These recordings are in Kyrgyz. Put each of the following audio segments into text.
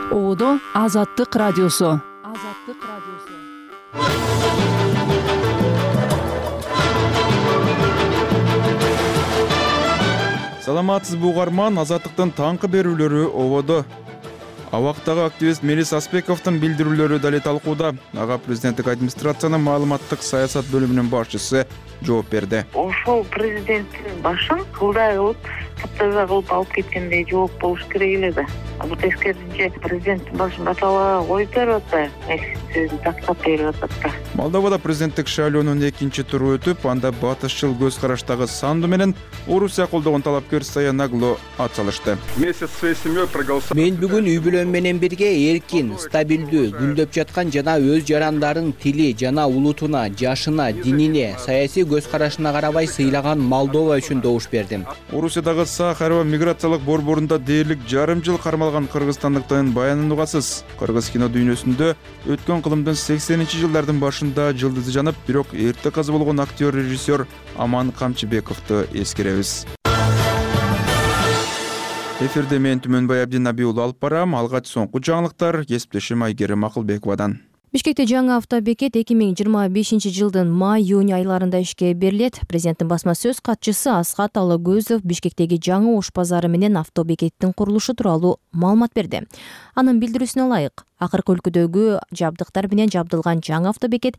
Оодо Азаттык радиосу. Саламатсызбы угарман, Азаттыктын таңкы берүүлөрү ободо. Абактагы активист Мелис Аспековдун билдирүүлөрү дале талкууда. Ага президенттик администрациянын маалыматтык саясат бөлүмүнүн башчысы жооп берди. Ошол президенттин башын кылдай кылып, таптаза кылып алып кеткендей жооп болуш керек эле да. Бул тескерисинче президенттин башын баталаа коюп берип атпайбы? Сөзүн тактап берип атат да. Молдовада президенттик шайлоонун экинчи туру өтүп, анда батышчыл көз караштагы Санду менен Орусия колдогон талапкер Стоянаглу ат салышты. Мен бүгүн үй бүлөм менен бирге эркин, стабилдүү, гүлдөп жаткан жана өз жарандарын тили жана улутуна, жашына, динине, саясий көз карашына карабай сыйлаган Молдова үчүн добуш бердим. Орусиядагы Сахарова миграциялык борборунда дээрлик жарым жыл кармалган кыргызстандыктын баянын угасыз. Кыргыз кино дүйнөсүндө өткөн кылымдын 80-жылдардын башында жылдызы жанып, бирок эрте каза болгон актер режиссер Аман Камчыбековду эскеребиз. Эфирде мен Түмөнбай Абдинаби уулу алып барам. Алгач соңку жаңылыктар кесиптешим Айгерим Акылбековадан. Бишкекте жаңы автобекет 2025 жылдын май-июнь айларында ишке берилет. Президенттин басма сөз катчысы Асхат Алагөзов Бишкектеги жаңы Ош базары менен автобекеттин курулушу тууралуу маалымат берди. Анын билдирүүсүнө ылайык, акыркы өлкөдөгү жабдыктар менен жабдылган жаңы автобекет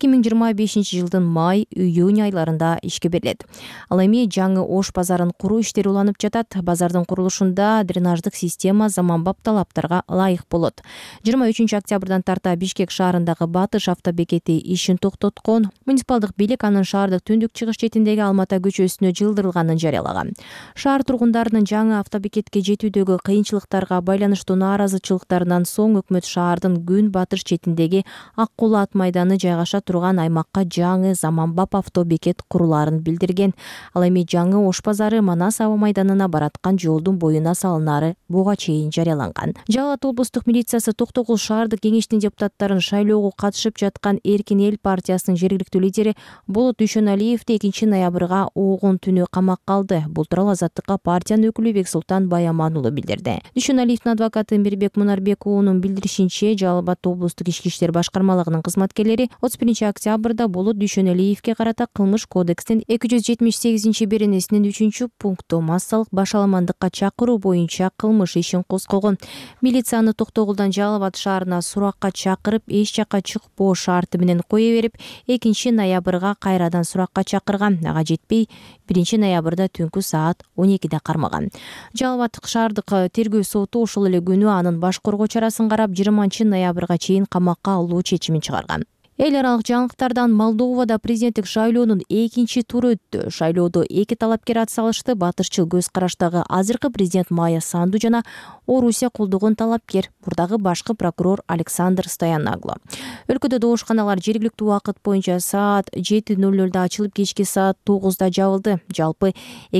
2025 жылдын май-июнь айларында ишке берилет. Ал эми жаңы Ош базарын куруу иштери уланып жатат. Базардын курулушунда дренаждык система заманбап талаптарга ылайык болот. 23 октябрдан тарта Бишкек шаарындагы Батыш автобекети ишин токтоткон. Муниципалдык бийлик анын шаардык түндүк чыгыш четиндеги Алмата көчөсүнө жылдырылганын жарыялаган. Шаар тургундарынын жаңы автобекетке жетүүдөгү кыйынчылыктарга байланыштуу нааразычылыктарынан соң өкмөт шаардын күн батыш четиндеги Ак Кулы ат майданы жайгаша турган аймакка жаңы заманбап автобекет курулаарын билдирген. Ал эми жаңы Ош базары Манас аба майданына бараткан жолдун боюна салынары буга чейин жарыяланган. Жалал Абад облустук милициясы Токтогул шаардык кеңештин депутаттарын шайлоого катышып жаткан Эркин эл партиясынын жергиликтүү лидери Болот Дүйшөналиевди 2 ноябрга оогун түнү камакка алды. Бул тууралуу Азаттыкка партиянын өкүлү Бексултан Баяман уулу билдирди. Дүйшөналиевдин адвокаты Мирбек Мунарбек уулунун билдиришинче, Жалал Абад облустук ички иштер башкармалыгынын кызматкерлери 31 октябрда Болот Дүйшөналиевге карата кылмыш кодекстин 278 беренесинин 3-пункту массалык башаламандыкка чакыруу боюнча кылмыш ишин козгогон. Милицияны Токтогулдан Жалал Абад шаарына суракка чакырып, эч жакка чыкпоо шарты менен кое берип, 2 ноябрга кайрадан суракка чакырган. Ага жетпей, 1 ноябрда түнкү саат 12де кармаган. Жалал Абад шаардык тергөө соту ошол эле күнү анын баш коргоо чарасын карап 20 ноябрга чейин камакка алуу чечимин чыгарган. Эл аралык жаңылыктардан Молдовада президенттик шайлоонун экинчи туру өттү. Шайлоодо 2 талапкер ат салышты. Батышчыл көз караштагы азыркы президент Майя Санду жана Орусия колдогон талапкер, мурдагы башкы прокурор Александр Стоянаглу. Өлкөдө доошканалар жергиликтүү убакыт боюнча саат 7:00 ачылып, кечки саат 9:00 жабылды. Жалпы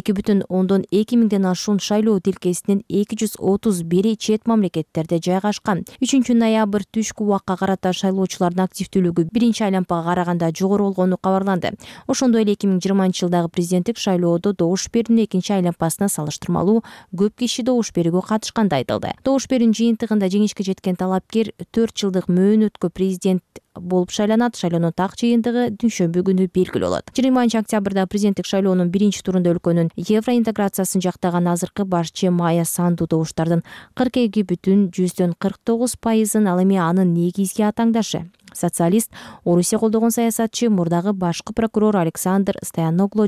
2,2 миңден ашуун шайлоо тилкесинин 231 чет мамлекеттерде жайгашкан. 3 ноябрь түшкү убакка карата шайлоочулардын активдүүлүгү биринчи айланпага караганда жогору болгону кабарланды. Ошондой эле 2020 жылдагы президенттик шайлоодо добуш берүүнүн экинчи айланпасына салыштырмалуу көп киши добуш берүүгө катышканды айтылды. Добуш берүүнүн жыйынтыгында жеңишке жеткен талапкер 4 жылдык мөөнөткө президент болуп шайланат. Шайлоонун так жыйынтыгы дүйшөмбү күнү белгилүү болот. 20 октябрда президенттик шайлоонун биринчи турунда өлкөнүн евроинтеграциясын жактаган азыркы башчы Майя Санду добуштардын 42,49%, ал эми анын негизги атаңдашы социалист, Орусия колдогон саясатчы, мурдагы башкы прокурор Александр Стоянаглу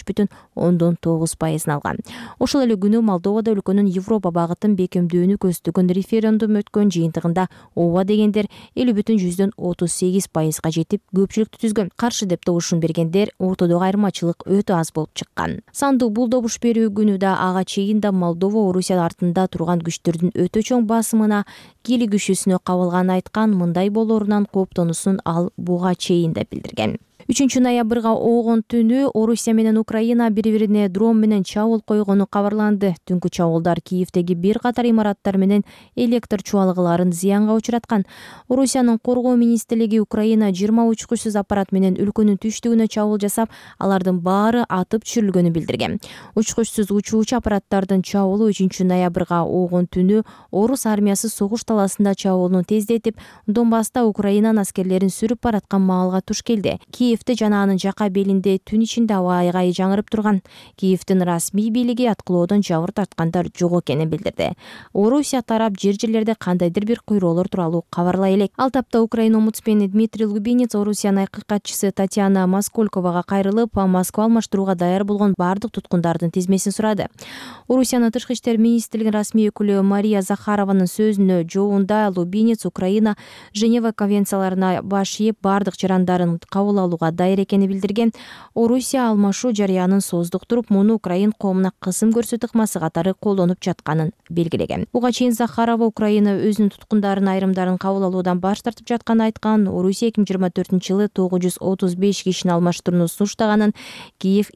25,9% алган. Ошол эле күнү Молдовада өлкөнүн Европа багытын бекемдөөнү көздөгөн референдум өткөн. Жыйынтыгында ооба дегендер 50,38%га жетип, көпчүлүктү түзгөн. Каршы деп добушун бергендер ортодогу айырмачылык өтө аз болуп чыккан. Санду бул добуш берүү күнү да ага чейин да Молдова Орусия артында турган күчтөрдүн өтө чоң басымына кийлі күшүсүнө кабылганын айткан. Мындай болоорунан кооптонусун ал буга чейин да билдирген. 3 ноябрга оогон түнү Орусия менен Украина бири-бирине дрон менен чабуул койгону кабарланды. Түнкү чабуулдар Киевдеги бир катар имараттар менен электр чуалгыларын зыянга учураткан. Орусиянын коргоо министрлиги Украина 20 учкучсуз аппарат менен өлкөнүн түштүгүнө чабуул жасап, алардын баары атып түшүрүлгөнүн билдирген. Учкучсуз учуучу аппараттардын чабуулу 3 ноябрга оогон түнү Орус армиясы согуш таласында чабуулун тездетип, Донбасста Украинанын аскерлерин сүрүп бараткан маалга туш келди. Киевде жана анын жака белинде түн ичинде аба айгай жаңырып турган. Киевдин расмий бийлиги аткылоодон жабыр тарткандар жок экенин билдирди. Орусия тарап жер-жерлерде кандайдыр бир куйроолор тууралуу кабарлай элек. Ал тапта Украина омбудсмени Дмитрий Лубинец Орусиянын айкы катчысы Татьяна Москольковага кайрылып, Москва алмаштырууга даяр болгон бардык туткундардын тизмесин сурады. Орусиянын тышкы иштер министрлигинин расмий өкүлү Мария Захарованын сөзүнө жообунда Лубинец Украина Женева конвенцияларына баш ийип, бардык жарандарын кабыл алууга даяр экенин билдирген. Орусия алмашуу жарыянын создуктуруп, муну Украин коомуна кысым көрсөтүү ыкмасы катары колдонуп жатканын белгилеген. Буга чейин Захарова Украина өзүнүн туткундарын айрымдарын кабыл алуудан баш тартып жатканын айткан. Орусия 2024-жылы 935 кишини алмаштырууну сунуштаганын, Киев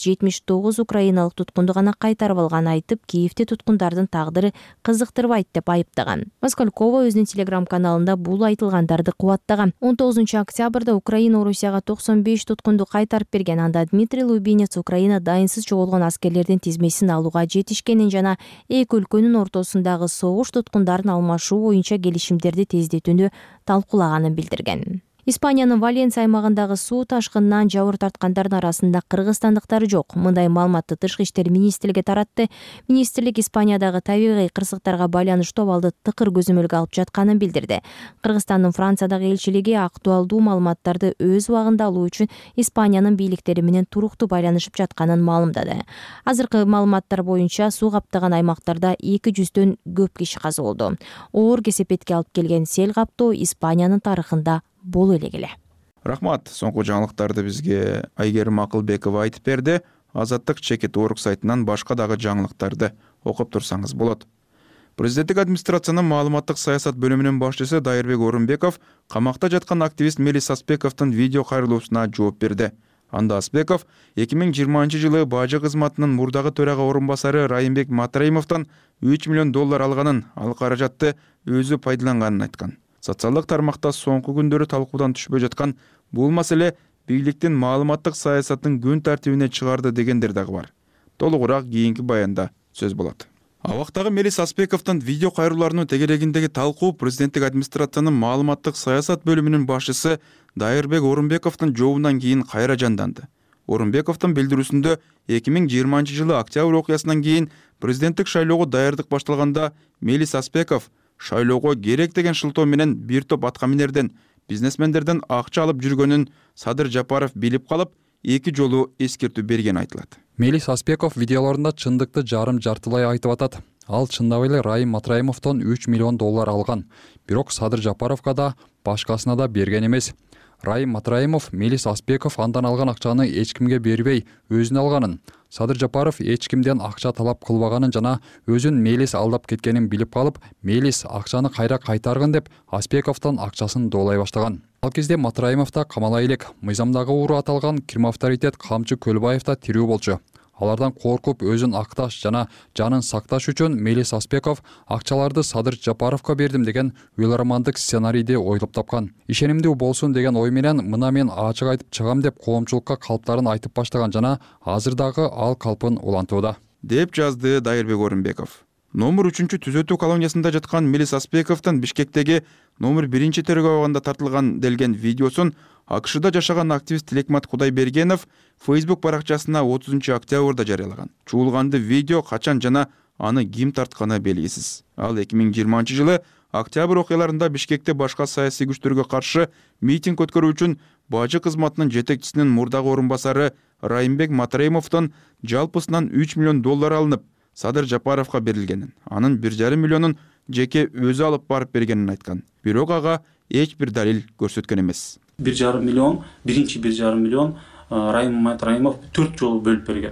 279 украиналык туткунду гана кайтарып алганын айтып, Киевде туткундардын тагдыры кызыктырбайт деп айыптаган. Москалькова өзүнүн телеграм-каналында бул айтылгандарды кубаттаган. 19 октябрда Украина Орусияга 95 туткунду кайтарып берген. Анда Дмитрий Лубинец Украина дайынсыз жоголгон аскерлердин тизмесин алууга жетишкенин жана эки өлкөнүн ортосундагы согуш туткундарын алмашуу боюнча келишимдерди тездетүүнү талкуулаганын билдирген. Испаниянын Валенсия аймагындагы суу ташкынынан жабыр тарткандардын арасында кыргызстандыктар жок. Мындай маалыматты Тышкы иштер министрлиги таратты. Министрлик Испаниядагы табигый кырсыктарга байланыштуу абалды тыкыр көзөмөлгө алып жатканын билдирди. Кыргызстандын Франциядагы элчилиги актуалдуу маалыматтарды өз убагында алуу үчүн Испаниянын бийликтери менен туруктуу байланышып жатканын маалымдады. Азыркы маалыматтар боюнча суу каптаган аймактарда 200дөн көп киши каза болду. Оор кесепетке алып келген сел каптоо Испаниянын тарыхында болу эле. Рахмат. Соңку жаңылыктарды бизге Айгерим Акылбекова айтып берди. Азаттык чекит орг сайтынан башка дагы жаңылыктарды окуп турсаңыз болот. Президенттик администрациянын маалыматтык саясат бөлүмүнүн башчысы Дайырбек Орунбеков камакта жаткан активист Мелис Аспековдун видео кайрылуусуна жооп берди. Анда Аспеков 2020-жылы бажы кызматынын мурдагы төрага орун басары Райымбек Матраимовдон $3 миллион алганын, ал каражатты өзү пайдаланганын айткан. Социалдык тармакта соңку күндөрү талкуудан түшпөй жаткан бул маселе бийликтин маалыматтык саясатын күн тартибине чыгарды дегендер дагы бар. Толугураак кийинки баянда сөз болот. Абактагы Мелис Аспековдун видео кайрылууларынын тегерегиндеги талкуу президенттик администрациянын маалыматтык саясат бөлүмүнүн башчысы Дайырбек Орунбековдун жообунан кийин кайра жанданды. Орунбековдун билдирүүсүндө 2020-жылы октябрь окуясынан кийин президенттик шайлоого даярдык башталганда Мелис Аспеков шайлоого керек деген шылтоо менен бир топ аткаминерден, бизнесмендерден акча алып жүргөнүн Садыр Жапаров билип калып, 2 жолу эскертүү берген айтылат. Мелис Аспеков видеолорунда чындыкты жартылай айтып атат. Ал чындап эле Райым Матраимовдон $3 миллион алган. Бирок Садыр Жапаровго да, башкасына да берген эмес. Райым Матраимов Мелис Аспеков андан алган акчаны эч кимге бербей, өзүнө алганын. Садыр Жапаров эч кимден акча талап кылбаганын жана өзүн Мелис алдап кеткенин билип калып, Мелис акчаны кайра кайтаргын деп Аспековдон акчасын доолай баштаган. Ал кезде Матраимов да камала элек. Мыйзамдагы уру аталган кирме авторитет Камчы Көлбаев да тирүү болчу. Алардан коркуп өзүн акташ жана жанын сакташ үчүн Мелис Аспеков акчаларды Садыр Жапаровго бердим деген уйламандык сценарийди ойлоп тапкан. Ишенимдүү болсун деген ой менен мына мен ачык айтып чыгам деп коомчулукка калптарын айтып баштаган жана азырдагы ал калпын улантууда, деп жазды Дайырбек Орунбеков. Номер 3 түзөтүү колониясында жаткан Мелис Аспековдун Бишкектеги номер 1 тергөө абагында тартылган делген видеосун АКШда жашаган активист Тилекмат Кудайбергенов Facebook баракчасына 30 октябрда жарыялаган. Чуулганды видео качан жана аны ким тартканы белгисиз. Ал 2020-жылы октябрь окуяларында Бишкекте башка саясий күчтөргө каршы митинг өткөрүү үчүн бажы кызматынын жетекчисинин мурдагы орун басары Райымбек Матраимовдон жалпысынан $3 миллион алынып, Садыр Жапаровго берилгенин, анын 1,5 миллионун жеке өзү алып барып бергенин айткан. Бирок ага эч бир далил көрсөткөн эмес. 1,5 миллион, биринчи 1,5 миллион Райым Матраимов 4 жолу бөлүп берген.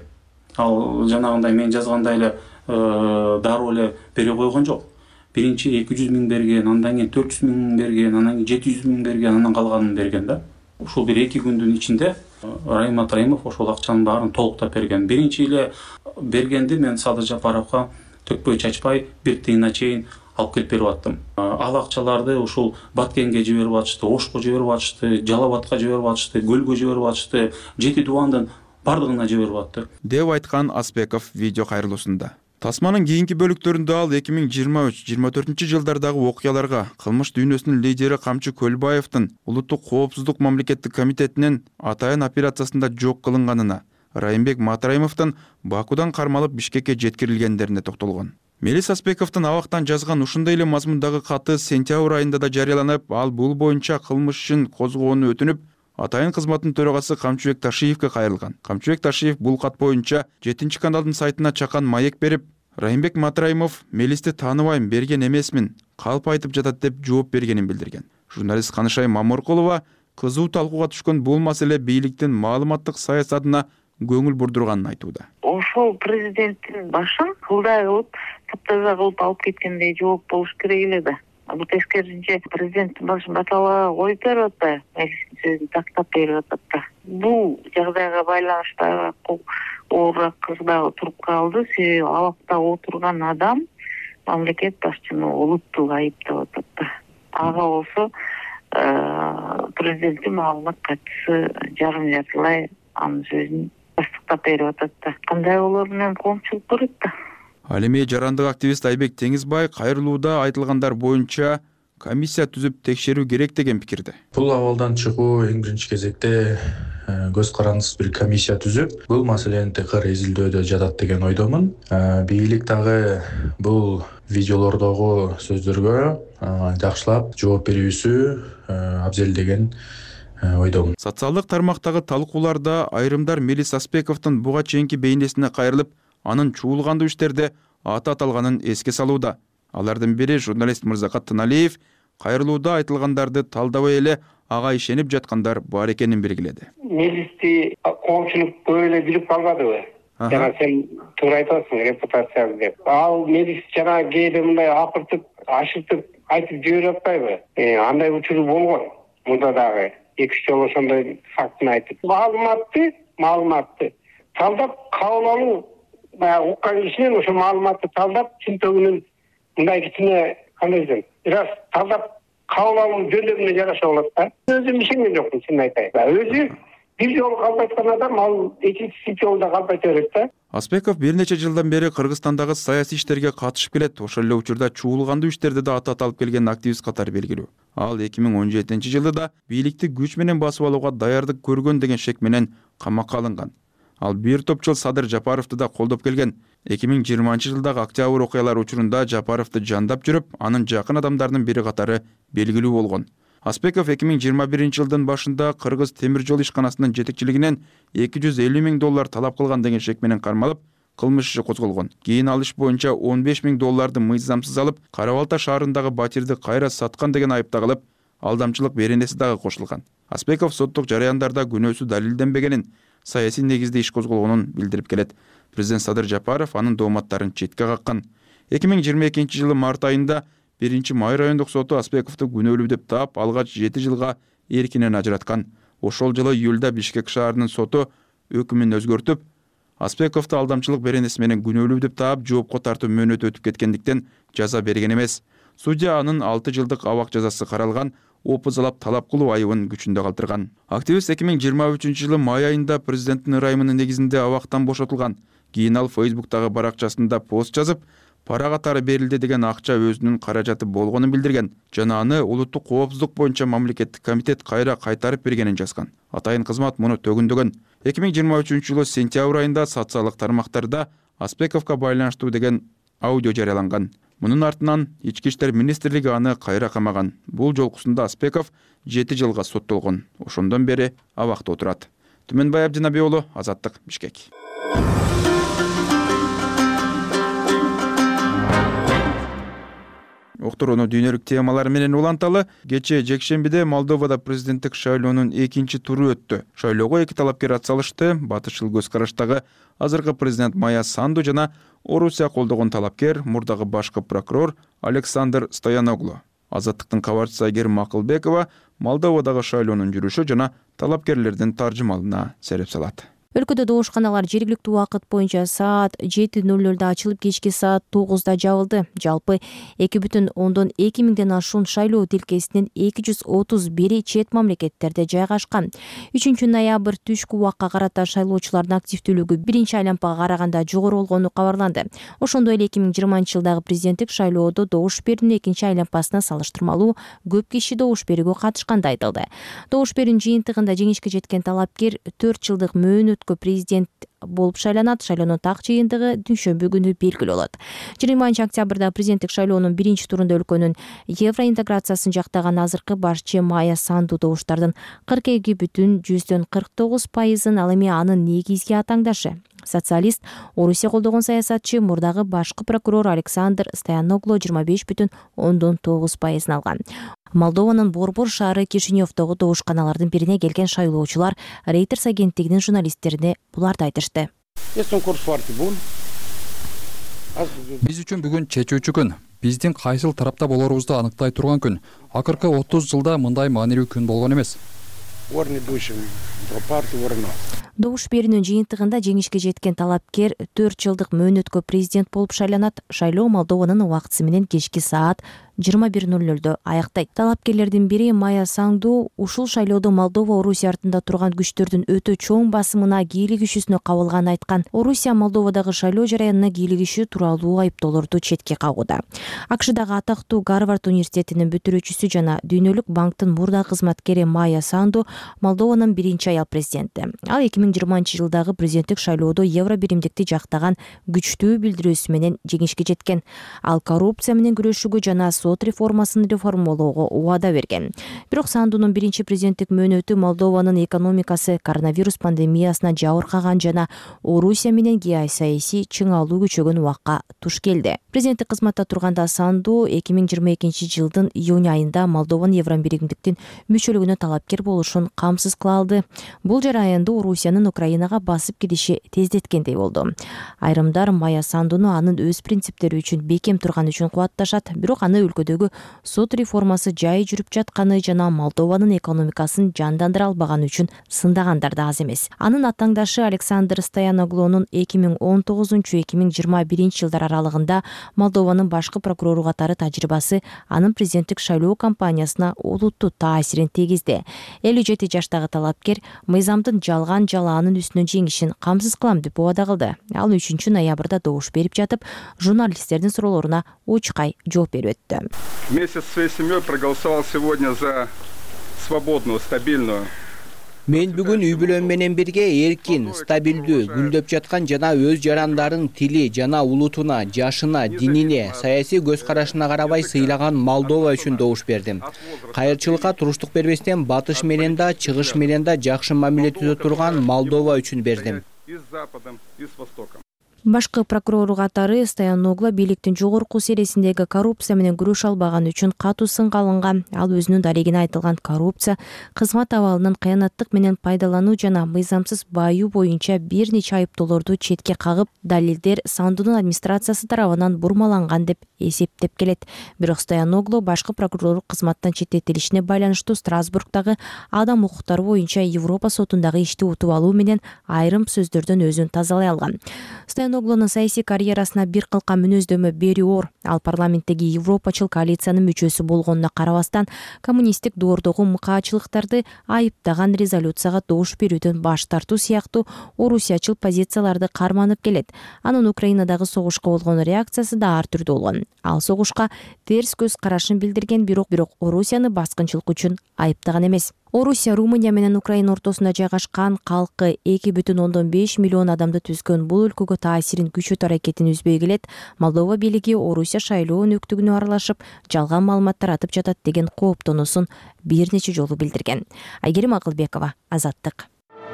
Ал жанагындай мен жазгандай эле дароо эле бере койгон жок. Биринчи 200 миң берген, андан кийин 400 миң берген, андан кийин 700 миң берген, андан калганын берген да. ушул бир 2 күндүн ичинде Раим Матраимов ошол акчанын баарын толуктап берген. Биринчи эле бергенди мен Садыр Жапаровго төкпөй чачпай 1 тыйына чейин алып келип берип аттым. Ал акчаларды ушул Баткенге жиберип атышты, Ошко жиберип атышты, Жалал Абадка жиберип атышты, Көлгө жиберип атышты, Жети Дубандын бардыгына жиберип атты деп айткан Аспеков видео кайрылуусунда. Тасманын кийинки бөлүктөрүндө ал 2023-24 жылдардагы окуяларга кылмыш дүйнөсүнүн лидери Камчы Көлбаевдин Улуттук коопсуздук мамлекеттик комитетинин атайын операциясында жок кылынганына, Райымбек Матраимовдун Бакудан кармалып Бишкекке жеткирилгендерине токтолгон. Мелис Аспековдун абактан жазган ушундай эле мазмундагы каты сентябрь айында да жарыяланып, ал бул боюнча кылмыш ишин козгоону өтүнүп, атайын кызматтын төрагасы Камчыбек Ташиевке кайрылган. Камчыбек Ташиев бул кат боюнча 7 каналдын сайтына чакан маек берип, Райымбек Матраимов Мелисти тааныбайм, берген эмесмин, калп айтып жатат деп жооп бергенин билдирген. Журналист Канышай Маморкулова кызуу талкууга түшкөн бул маселе бийликтин маалыматтык саясатына көңүл бурдурганын айтууда. Ошол президенттин башын кылдай кылып, таптаза кылып алып кеткендей жооп болуш керек эле да. Бул тескерисинче президенттин башын баталаа коюп берип атпайбы, сөзүн тактап берип атат да. Бул жагдайга байланыштуу оорураак кырдагы туруп калды, себеби абакта отурган адам мамлекет башчыны олуттук айыптап атат да. Ага болсо президенттин маалымат катчысы жарым жартылай анын сөзүн тастыктап берип атат да. Кандай болор менен коомчулук көрөт да. Ал эми жарандык активист Айбек Теңизбай кайрылууда айтылгандар боюнча комиссия түзүп текшерүү керек деген пикирде. Бул абалдан чыгуу эң биринчи кезекте көз карандысыз бир комиссия түзүп, бул маселени текер изилдөөдө жатат деген ойдомун. Бийлик дагы бул видеолордогу сөздөргө жакшылап жооп берүүсү абзел деген ойдомун. Социалдык тармактагы талкууларда айрымдар Мелис Аспековдун буга чейинки бейнесине кайрылып, анын чуулгандуу иштерде аты аталганын эске салууда. Алардын бири журналист Мырзакат Тыналиев кайрылууда айтылгандарды талдабай эле ага ишенип жаткандар бар экенин белгиледи. Мелисти коомчулук көп эле билип калбадыбы? Жана сен туура айтасың, репутация деп. Ал Мелис жана кээде мындай акыртып, ашыртып айтып жиберип атпайбы? Андай учуру болгон. Мында дагы 2-3 жолу ошондой фактын айтып. Маалыматты талдап кабыл алуу, уккан кишинен ошо маалыматты талдап, чынтөгүнүн мындай кичине кандай десем, бираз талдап кабыл алуу жөндөмүнө жараша болот да. Өзүм ишенген жокмун, чынын айтайын. Өзү бир жолу калп айткан адам, ал экинчи жолу да калп айта берет да. Аспеков бир нече жылдан бери Кыргызстандагы саясий иштерге катышып келет. Ошол эле учурда чуулгандуу иштерде да аты аталып келген активист катары белгилүү. Ал 2017 жылы да бийликти күч менен басып алууга даярдык көргөн деген шек менен камакка алынган. Ал бир топ жыл Садыр Жапаровду да колдоп келген. 2020 жылдагы октябрь окуялары учурунда Жапаровду жандап жүрүп, анын жакын адамдарынын бири катары белгилүү болгон. Аспеков 2021 жылдын башында Кыргыз темир жол ишканасынын жетекчилигинен $250 000 талап кылган деген шек менен кармалып, кылмыш иши козголгон. Кийин ал иш боюнча $15 000 мыйзамсыз алып, Кара Балта шаарындагы батирди кайра саткан деген айып тагылып, алдамчылык беренеси дагы кошулган. Аспеков соттук жарыяндарда күнөөсү далилденбегенин, саясий негизде иш козголгонун билдирип келет. Президент Садыр Жапаров анын дооматтарын четке каккан. 2022 жылы март айында 1-Май райондук соту Аспековду күнөөлүү деп таап, алгач 7 жылга эркинен ажыраткан. Ошол жылы июлда Бишкек шаарынын соту өкүмүн өзгөртүп, Аспековду алдамчылык беренеси менен күнөөлүү деп таап, жоопко тартуу мөөнөтү өтүп кеткендиктен жаза берген эмес. Судья анын 6 жылдык абак жазасы каралган, опузалап талап кылуу айыбын күчүндө калтырган. Активист 2023 жылы май айында президенттин ырайымынын негизинде абактан бошотулган. Кийин ал Facebook'тагы баракчасында пост жазып, пара катары берилди деген акча өзүнүн каражаты болгонун билдирген жана аны улуттук коопсуздук боюнча мамлекеттик комитет кайра кайтарып бергенин жазган. Атайын кызмат муну төгүндөгөн. 2023 жылы сентябрь айында социалдык тармактарда Аспековго байланыштуу деген аудио жарыяланган. Мунун артынан Ички иштер министрлиги аны кайра камаган. Бул жолкусунда Аспеков 7 жылга соттолгон. Ошондон бери абакта отурат. Түмөнбай Абдинабий уулу, Азаттык, Бишкек. Октурууну дүйнөлүк темалар менен уланталы. Кечээ жекшембиде Молдовада президенттик шайлоонун экинчи туру өттү. Шайлоого эки талапкер атсалышты. Батышчыл көз караштагы азыркы президент Майя Санду жана Орусия колдогон талапкер, мурдагы башкы прокурор Александр Стояноглу. Азаттыктын кабарчысы Айгерим Макылбекова Молдовадагы шайлоонун жүрүшү жана талапкерлердин таржымалына сереп салат. Өлкөдө доошканалар жергиликтүү убакыт боюнча саат 7:00 ачылып, кечки саат 9:00 жабылды. Жалпы 2,2 миңден ашуун шайлоо тилкесинин 231 чет мамлекеттерде жайгашкан. 3 ноябрь түшкү убакка карата шайлоочулардын активдүүлүгү биринчи айлампага караганда жогору болгону кабарланды. Ошондой эле 2020-жылдагы президенттик шайлоодо добуш берүүнүн экинчи айлампасына салыштырмалуу көп киши добуш берүүгө катышканы айтылды. Добуш берүүнүн жыйынтыгында жеңишке жеткен талапкер 4 жылдык мөөнөткө президент болуп шайланат. Шайлоонун так жыйынтыгы дүйшөмбү күнү белгилүү болот. 20-октябрда президенттик шайлоонун биринчи турунда өлкөнүн евроинтеграциясын жактаган азыркы башчы Майя Санду добуштардын 42,49%, ал эми анын негизги атаңдашы социалист, Орусия колдогон саясатчы мурдагы башкы прокурор Александр Стояноглу 25,9% алган. Молдованын Борбор шаары Кишиневдогу добушканалардын бирине келген шайлоочулар Reuters агенттигинин журналисттерине буларды айтышты. Биз үчүн бүгүн чечүүчү күн. Биздин кайсыл тарапта болорубузду аныктай турган күн. Акыркы 30 жылда мындай маанилүү күн болгон эмес. Добуш берүүнүн жыйынтыгында жеңишке жеткен талапкер 4 жылдык мөөнөткө президент болуп шайланат. Шайлоо Молдованын убактысы менен кечки саат 21:00 аяктайт. Талапкерлердин бири Майя Санду ушул шайлоодо Молдова Орусия артында турган күчтөрдүн өтө чоң басымына кийлигишүүсүнө кабылганын айткан. Орусия Молдовадагы шайлоо жараянына кийлигишүү тууралуу айыптоолорду четке кагууда. АКШдагы атактуу Гарвард университетинин бүтүрүүчүсү жана Дүйнөлүк банктын мурдагы кызматкери Майя Санду Молдованын биринчи аял президенти. Ал 2020-жылдагы президенттик шайлоодо евро биримдикти жактаган күчтүү билдирүүсү менен жеңишке жеткен. Ал коррупция менен күрөшүүгө жана сот реформасын реформалоого убада берген. Бирок Сандунун биринчи президенттик мөөнөтү Молдованын экономикасы коронавирус пандемиясына жабыркаган жана Орусия менен геосаясий чыңалуу күчөгөн убакка туш келди. Президенттик кызматта турганда Санду 2022-жылдын июнь айында Молдованын евро биримдиктин мүчөлүгүнө талапкер болушун камсыз кыла алды. Бул жараянды Орусиянын Украинага басып кириши тездеткендей болду. Айрымдар Майя Сандуну анын өз принциптери үчүн бекем турганы үчүн кубатташат, бирок аны өлкөдөгү сот реформасы жай жүрүп жатканы жана Молдованын экономикасын жандандыра албаганы үчүн сындагандар да аз эмес. Анын атаңдашы Александр Стояноглунун 2019-2021 жылдар аралыгында Молдованын башкы прокурору катары тажрыйбасы анын президенттик шайлоо кампаниясына олуттуу таасирин тийгизди. 57 жаштагы талапкер мыйзамдын жалган жалаанын үстүнөн жеңишин камсыз кылам деп убада кылды. Ал 3 ноябрда добуш берип жатып, журналисттердин суроолоруна учкай жооп берип өттү. Вместе со своей семьей проголосовал сегодня за свободную, стабильную. Мен бүгүн үй бүлөм менен бирге эркин, стабилдүү, гүлдөп жаткан жана өз жарандарын тили жана улутуна, жашына, динине, саясий көз карашына карабай сыйлаган Молдова үчүн добуш бердим. Кайырчылыкка туруштук бербестен батыш менен да, чыгыш менен да жакшы мамиле түзө турган Молдова үчүн бердим. Башкы прокурору катары Стояноглу бийликтин жогорку сересиндеги коррупция менен күрөшө албаганы үчүн катуу сынга алынган. Ал өзүнүн дарегине айтылган коррупция, кызмат абалынан кыянаттык менен пайдалануу жана мыйзамсыз бааюу боюнча бир нече айыптоолорду четке кагып, далилдер Сандунун администрациясы тарабынан бурмаланган деп эсептеп келет. Бирок Стояноглу башкы прокурор кызматтан четтетилишине байланыштуу Страсбургдагы адам укуктары боюнча Европа сотундагы ишти утуп алуу менен айрым сөздөрдөн өзүн тазалай алган. Стояноглунун саясий карьерасына бир кылка мүнөздөмө берүү оор. Ал парламенттеги Европачыл коалициянын мүчөсү болгонуна карабастан, коммунисттик доордогу мыкаачылыктарды айыптаган резолюцияга добуш берүүдөн баш тартуу сыяктуу орусиячыл позицияларды карманып келет. Анын Украинадагы согушка болгон реакциясы да ар түрдүү болгон. Ал согушка терс көз карашын билдирген, бирок Орусияны баскынчылык үчүн айыптаган эмес. Орусия Румыния менен Украина ортосунда жайгашкан, калкы 2,5 миллион адамды түзгөн бул өлкөгө таасирин күчөтүү аракетин үзбөй келет. Молдова бийлиги Орусия шайлоо өнөктүгүнө аралашып, жалган маалыматтар атып жатат деген кооптонуусун бир нече жолу билдирген. Айгерим Макылбекова, Азаттык.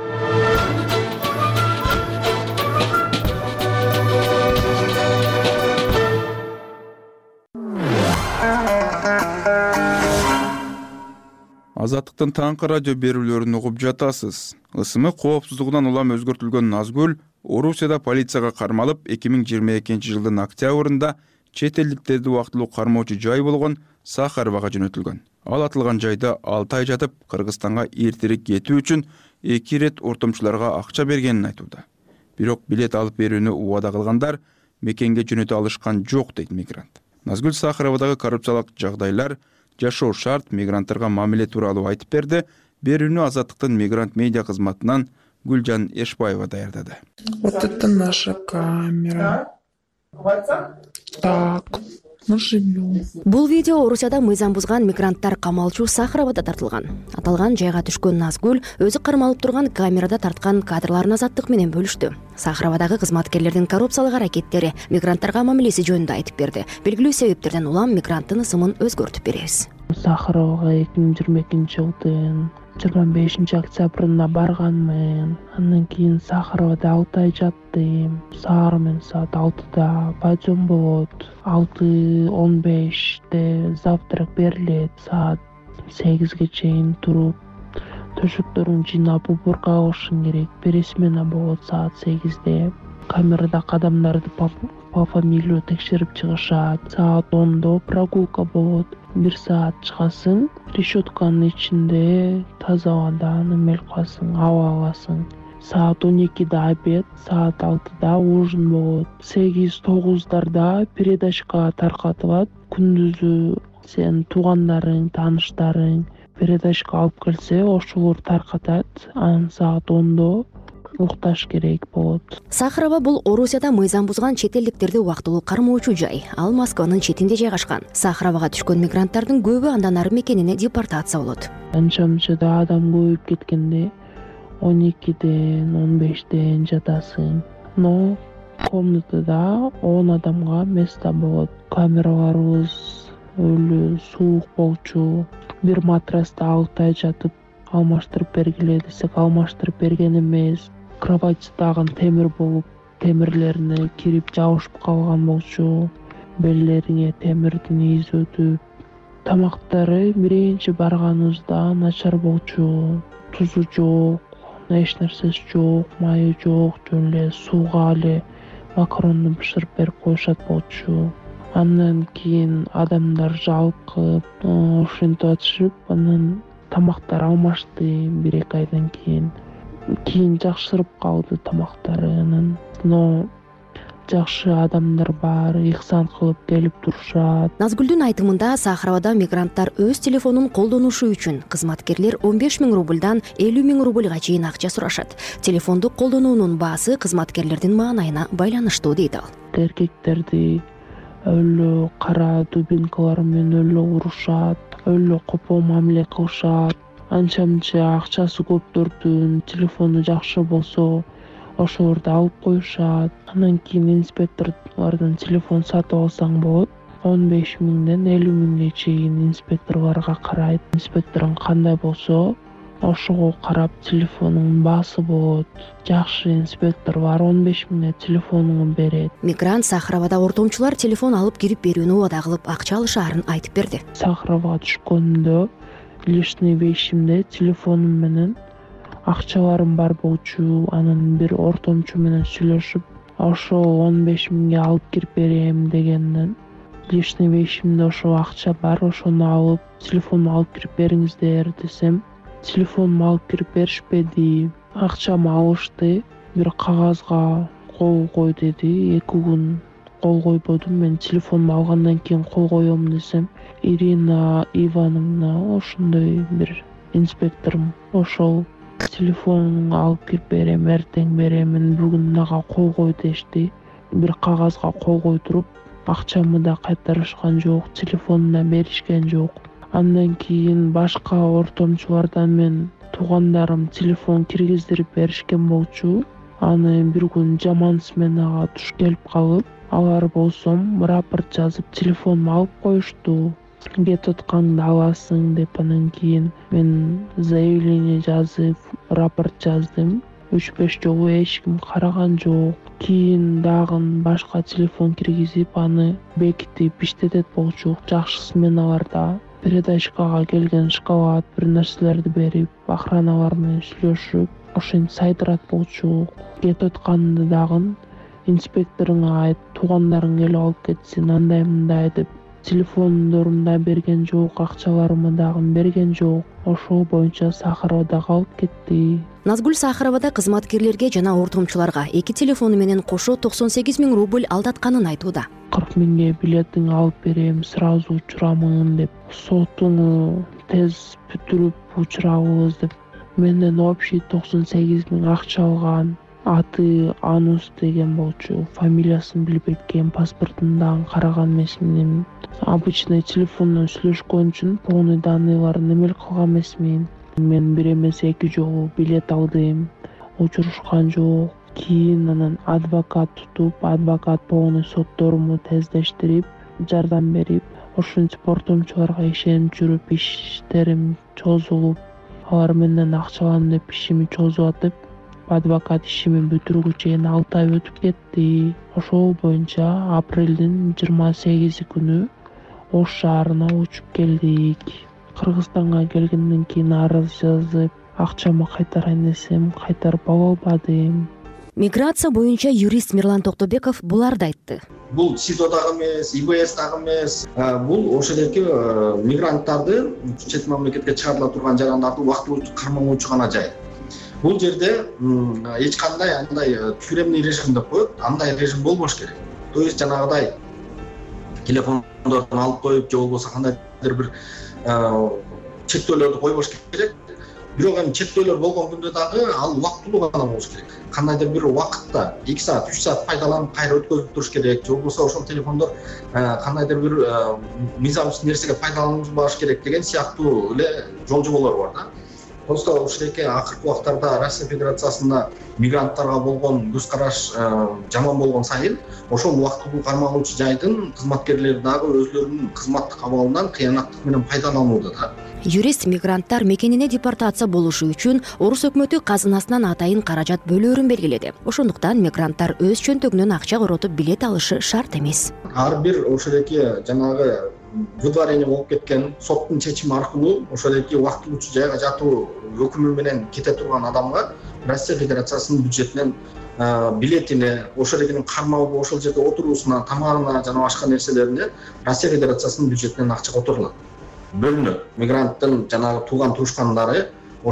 Азаттыктын таңкы радио берүүлөрүн угуп жатасыз. Ысымы коопсуздугунан улам өзгөртүлгөн Назгүл Орусияда полицияга кармалып 2022 жылдын октябрында чет элдиктерди убактылуу кармоочу жай болгон Сахаровага жөнөтүлгөн. Ал атылган жайда 6 ай жатып, Кыргызстанга эртерээк кетүү үчүн 2 ирет ортомчуларга акча бергенин айтууда. Бирок билет алып берүүнү убада кылгандар мекенге жөнөтө алышкан жок дейт мигрант. Назгүл Сахаровадагы коррупциялык жагдайлар, жашоо шарт, мигранттарга мамиле тууралуу айтып берди. Берүүнү Азаттыктын мигрант медиа кызматынан Гүлжан Эшбаева даярдады. Вот это наша камера. Так, мы живем. Бул видео Орусияда мыйзам бузган мигранттар камалчу Сахаровада тартылган. Аталган жайга түшкөн Назгүл өзү кармалып турган камерада тарткан кадрларын Азаттык менен бөлүштү. Сахаровадагы кызматкерлердин коррупциялык аракеттери, мигранттарга мамилеси жөнүндө айтып берди. Белгилүү себептерден улам мигранттын ысымын өзгөртүп беребиз. Сахаровага 2022-жылдын 25 октябрына барганмын. Андан кийин Сахаровада 6 ай жаттым. Саар менен саат 6-да подъем болот. 6:15 завтрак берилет. Саат 8-ге чейин туруп, төшөктөрүн жыйнап уборка кылышың керек. Бир смена болот саат 8-де. Камерада адамдарды по фамилию текшерип чыгышат. Саат 10-до прогулка болот. 1 саат чыгасың, решетканын ичинде таза абадан эмелип каласың, аба аласың. Саат 12-де обед, саат 6-да ужин болот. 8-9-дарда передачка таркатылат. Күндүзү сен туугандарың, тааныштарың передачка алып келсе, ошолор таркатат. Анан саат 10-до укташ керек болот. Сахарова бул Орусияда мыйзам бузган чет элдиктерди убактылуу кармоочу жай. Ал Москванын четинде жайгашкан. Сахаровага түшкөн мигранттардын көбү андан ары мекенине депортация болот. Анча-мынчада адам көбөйүп кеткенде 12-ден 15-ден жатасың. Но комнатада 10 адамга место болот. Камераларыбыз өлүү суук болчу. Бир матраста 6 ай жатып алмаштырып бергиле десек алмаштырып берген эмес. Кровать тагын темир болуп, темирлерине кирип жабышып калган болчу. Беллерине темирдин изи өтүп. Тамактары биринчи барганыбызда начар болчу. Тузу жок, эч нерсеси жок, майы жок, жөн эле сууга эле макаронду бышырып берип коюшат болчу. Андан кийин адамдар жалкып, ошентип атышып, анан тамактар алмашты 1-2 айдан кийин. Кийин жакшырып калды тамактары. Анан но жакшы адамдар бар, ихсан кылып келип турушат. Назгүлдүн айтымында Сахаровада мигранттар өз телефонун колдонушу үчүн кызматкерлер 15 000 рубльдан 50 000 рубльга чейин акча сурашат. Телефонду колдонуунун баасы кызматкерлердин маанайына байланыштуу дейт ал. Эркектерди өлө кара дубинкалар менен өлө урушат, өлө копо мамиле кылышат. Анча-мынча акчасы көптөрдүн телефону жакшы болсо, ошолорду алып коюшат. Андан кийин инспекторлордон телефон сатып алсаң болот. 15 000-ден 50 000-ге чейин инспекторлорго карайт. Инспекторуң кандай болсо, ошого карап телефонунун баасы болот. Жакшы инспектор бар, 15 000-ге телефонуңу берет. Мигрант Сахаровада ортомчулар телефон алып кирип берүүнү убада кылып акча алышаарын айтып берди. Сахаровага түшкөндө личный вещимде телефонум менен акчаларым бар болчу. Анан бир ортомчу менен сүйлөшүп, ошол 15 000-ге алып кирип берем дегенден, личный вещимде ошол акча бар, ошону алып телефонду алып кирип бериңиздер десем, телефонумду алып кирип беришпеди. Акчамы алышты, бир кагазга кол кой деди. 2 күн кол койбодум. Мен телефонумду алгандан кийин кол коем десем, Ирина Ивановна ошондой бир инспекторум, ошол телефонуңду алып кирип берем, эртең берем, мен бүгүн дагы кол кой дешти. Бир кагазга кол койдуруп, акчамы да кайтарышкан жок, телефонду да беришкен жок. Андан кийин башка ортомчулардан мен туугандарым телефон киргиздирип беришкен болчу. Аны бир күн жаман сменага туш келип калып, алар болсом рапорт жазып телефонумду алып коюшту. Кетип атканды аласың деп. Андан кийин мен заявление жазып, рапорт жаздым. 3-5 жолу эч ким караган жок. Кийин дагы башка телефон киргизип, аны бекитип иштетет болчук. Жакшы сменаларда передачкага келген шоколад, бир нерселерди берип, охраналар менен сүйлөшүп, ошентип сайдырат болчук. Кетип атканды дагы инспекторуңа айт, туугандарың келип алып кетсин, андай мындай деп. Телефондорумду да берген жок, акчаларымы дагы берген жок. Ошол боюнча Сахарова калып кетти. Назгүл Сахаровада кызматкерлерге жана ортомчуларга 2 телефону менен кошо 98 000 рубль алдатканын айтууда. 40 000 билетиңи алып берем, сразу учурамын деп. Сотуңу тез бүтүрүп учурабыз деп. Менден общий 98 000 акча алган. Аты Анус деген болчу. Фамилиясын билбей экен, паспортунда караган эмесмин. Обычный телефондон сүйлөшкөн үчүн полный данныйларын эмел кылган эмесмин. Мен бир эмес 2 жолу билет алдым. Учурушкан жок. Кийин анан адвокат тутуп, адвокат полный сотторумду тездештирип, жардам берип, ошентип ортомчуларга ишенип жүрүп, иштерим чозулуп, алар менден акчаланып деп ишими чозуп атып, адвокат ишими бүтүрүүгө чейин 6 ай өтүп кетти. Ошол боюнча апрелдин 28 күнү Ош шаарына учуп келдик. Кыргызстанга келгенден кийин арыз жазып, акчамы кайтарайын десем, кайтарып ала албадым. Миграция боюнча юрист Мирлан Токтобеков буларды айтты. Бул СИЗО дагы эмес, ИБС дагы эмес. Бул ошол жердеги мигранттарды, чет мамлекетке чыгарыла турган жарандарды убактылуу кармалоочу гана жай. Бул жерде эч кандай андай тюремный режим деп коет, андай режим болбош керек. То есть жанагыдай телефондордон алып коюп, же болбосо кандайдыр бир чектөөлөрдү койбош керек. Бирок эми чектөөлөр болгон күндө дагы ал убактылуу гана болуш керек. Кандайдыр бир убакытта 2 саат, 3 саат пайдаланып кайра өткөзүп туруш керек. Же болбосо ошол телефондор кандайдыр бир мыйзамсыз нерсеге пайдаланылбаш керек деген сыяктуу эле жол жоболор бар да. Просто ушеке акыркы убактарда Россия Федерациясында мигранттарга болгон көз караш жаман болгон сайын ошол убактылуу кармалуучу жайдын кызматкерлери дагы өзлөрүнүн кызматтык абалынан кыянаттык менен пайдаланууда да. Юрист мигранттар мекенине депортация болушу үчүн орус өкмөтү казынасынан атайын каражат бөлөөрүн белгиледи. Ошондуктан мигранттар өз чөнтөгүнөн акча коротуп билет алышы шарт эмес. Ар бир ошолеки жанагы выдворение болуп кеткен соттун чечими аркылуу ошолеки убактылуучу жайга жатуу өкүмү менен кете турган адамга Россия Федерациясынын бюджетинен билетине, ошолекинин кармалып ошол жерде отуруусуна, тамагына жана башка нерселерине Россия Федерациясынын бюджетинен акча которулат. Бөлүнөт. Мигранттын жанагы тууган туушкандары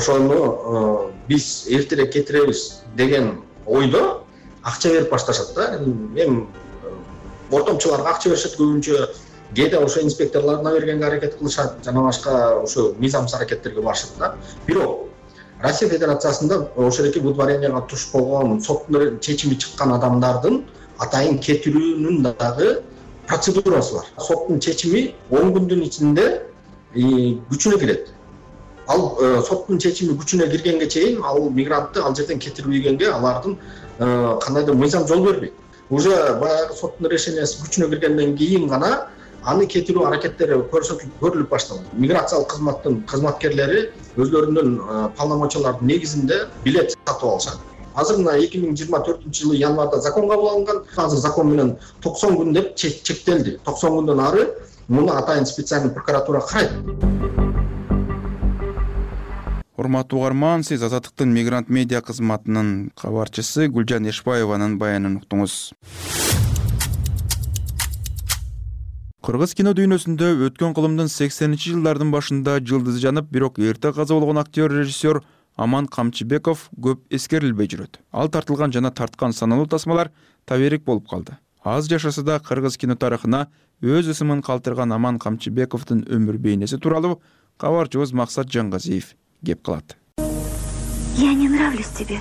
ошону биз эртерээк кетиребиз деген ойдо акча берип башташат да. Эми ортомчуларга акча беришет көбүнчө, кээде ошо инспекторлоруна бергенге аракет кылышат, жана башка ошо мыйзамсыз аракеттерге барышат да. Бирок Россия Федерациясында ошолеки выдворенияга туш болгон соттун чечими чыккан адамдардын атайын кетирүүнүн дагы процедурасы бар. Соттун чечими 10 күндүн ичинде күчүнө кирет. Ал соттун чечими күчүнө киргенге чейин ал мигрантты ал жерден кетирбегенге алардын кандайдыр мыйзам жол бербейт. Уже баягы соттун решениясы күчүнө киргенден кийин гана аны кетирүү аракеттери көрүлүп башталат. Миграциялык кызматтын кызматкерлери өзлөрүнүн полномочиялардын негизинде билет сатып алышат. Азыр мына 2024 жылы январда закон кабыл алынган. Азыр закон менен 90 күн деп чектелди. 90 күндөн ары муну атайын специальный прокуратура карайт. Урматтуу угарман, сиз Азаттыктын мигрант медиа кызматынын кабарчысы Гүлжан Эшбаеванын баянын уктуңуз. Кыргыз кино дүйнөсүндө өткөн кылымдын 80-жылдардын башында жылдызы жанып, бирок эрте каза болгон актер режиссер Аман Камчыбеков көп эскерилбей жүрөт. Ал тартылган жана тарткан саналуу тасмалар таберик болуп калды. Аз жашаса да кыргыз кино тарыхына өз ысымын калтырган Аман Камчыбековдун өмүр бейнеси тууралуу кабарчыбыз Максат Жангазиев кеп калат. Я не нравлюсь тебе.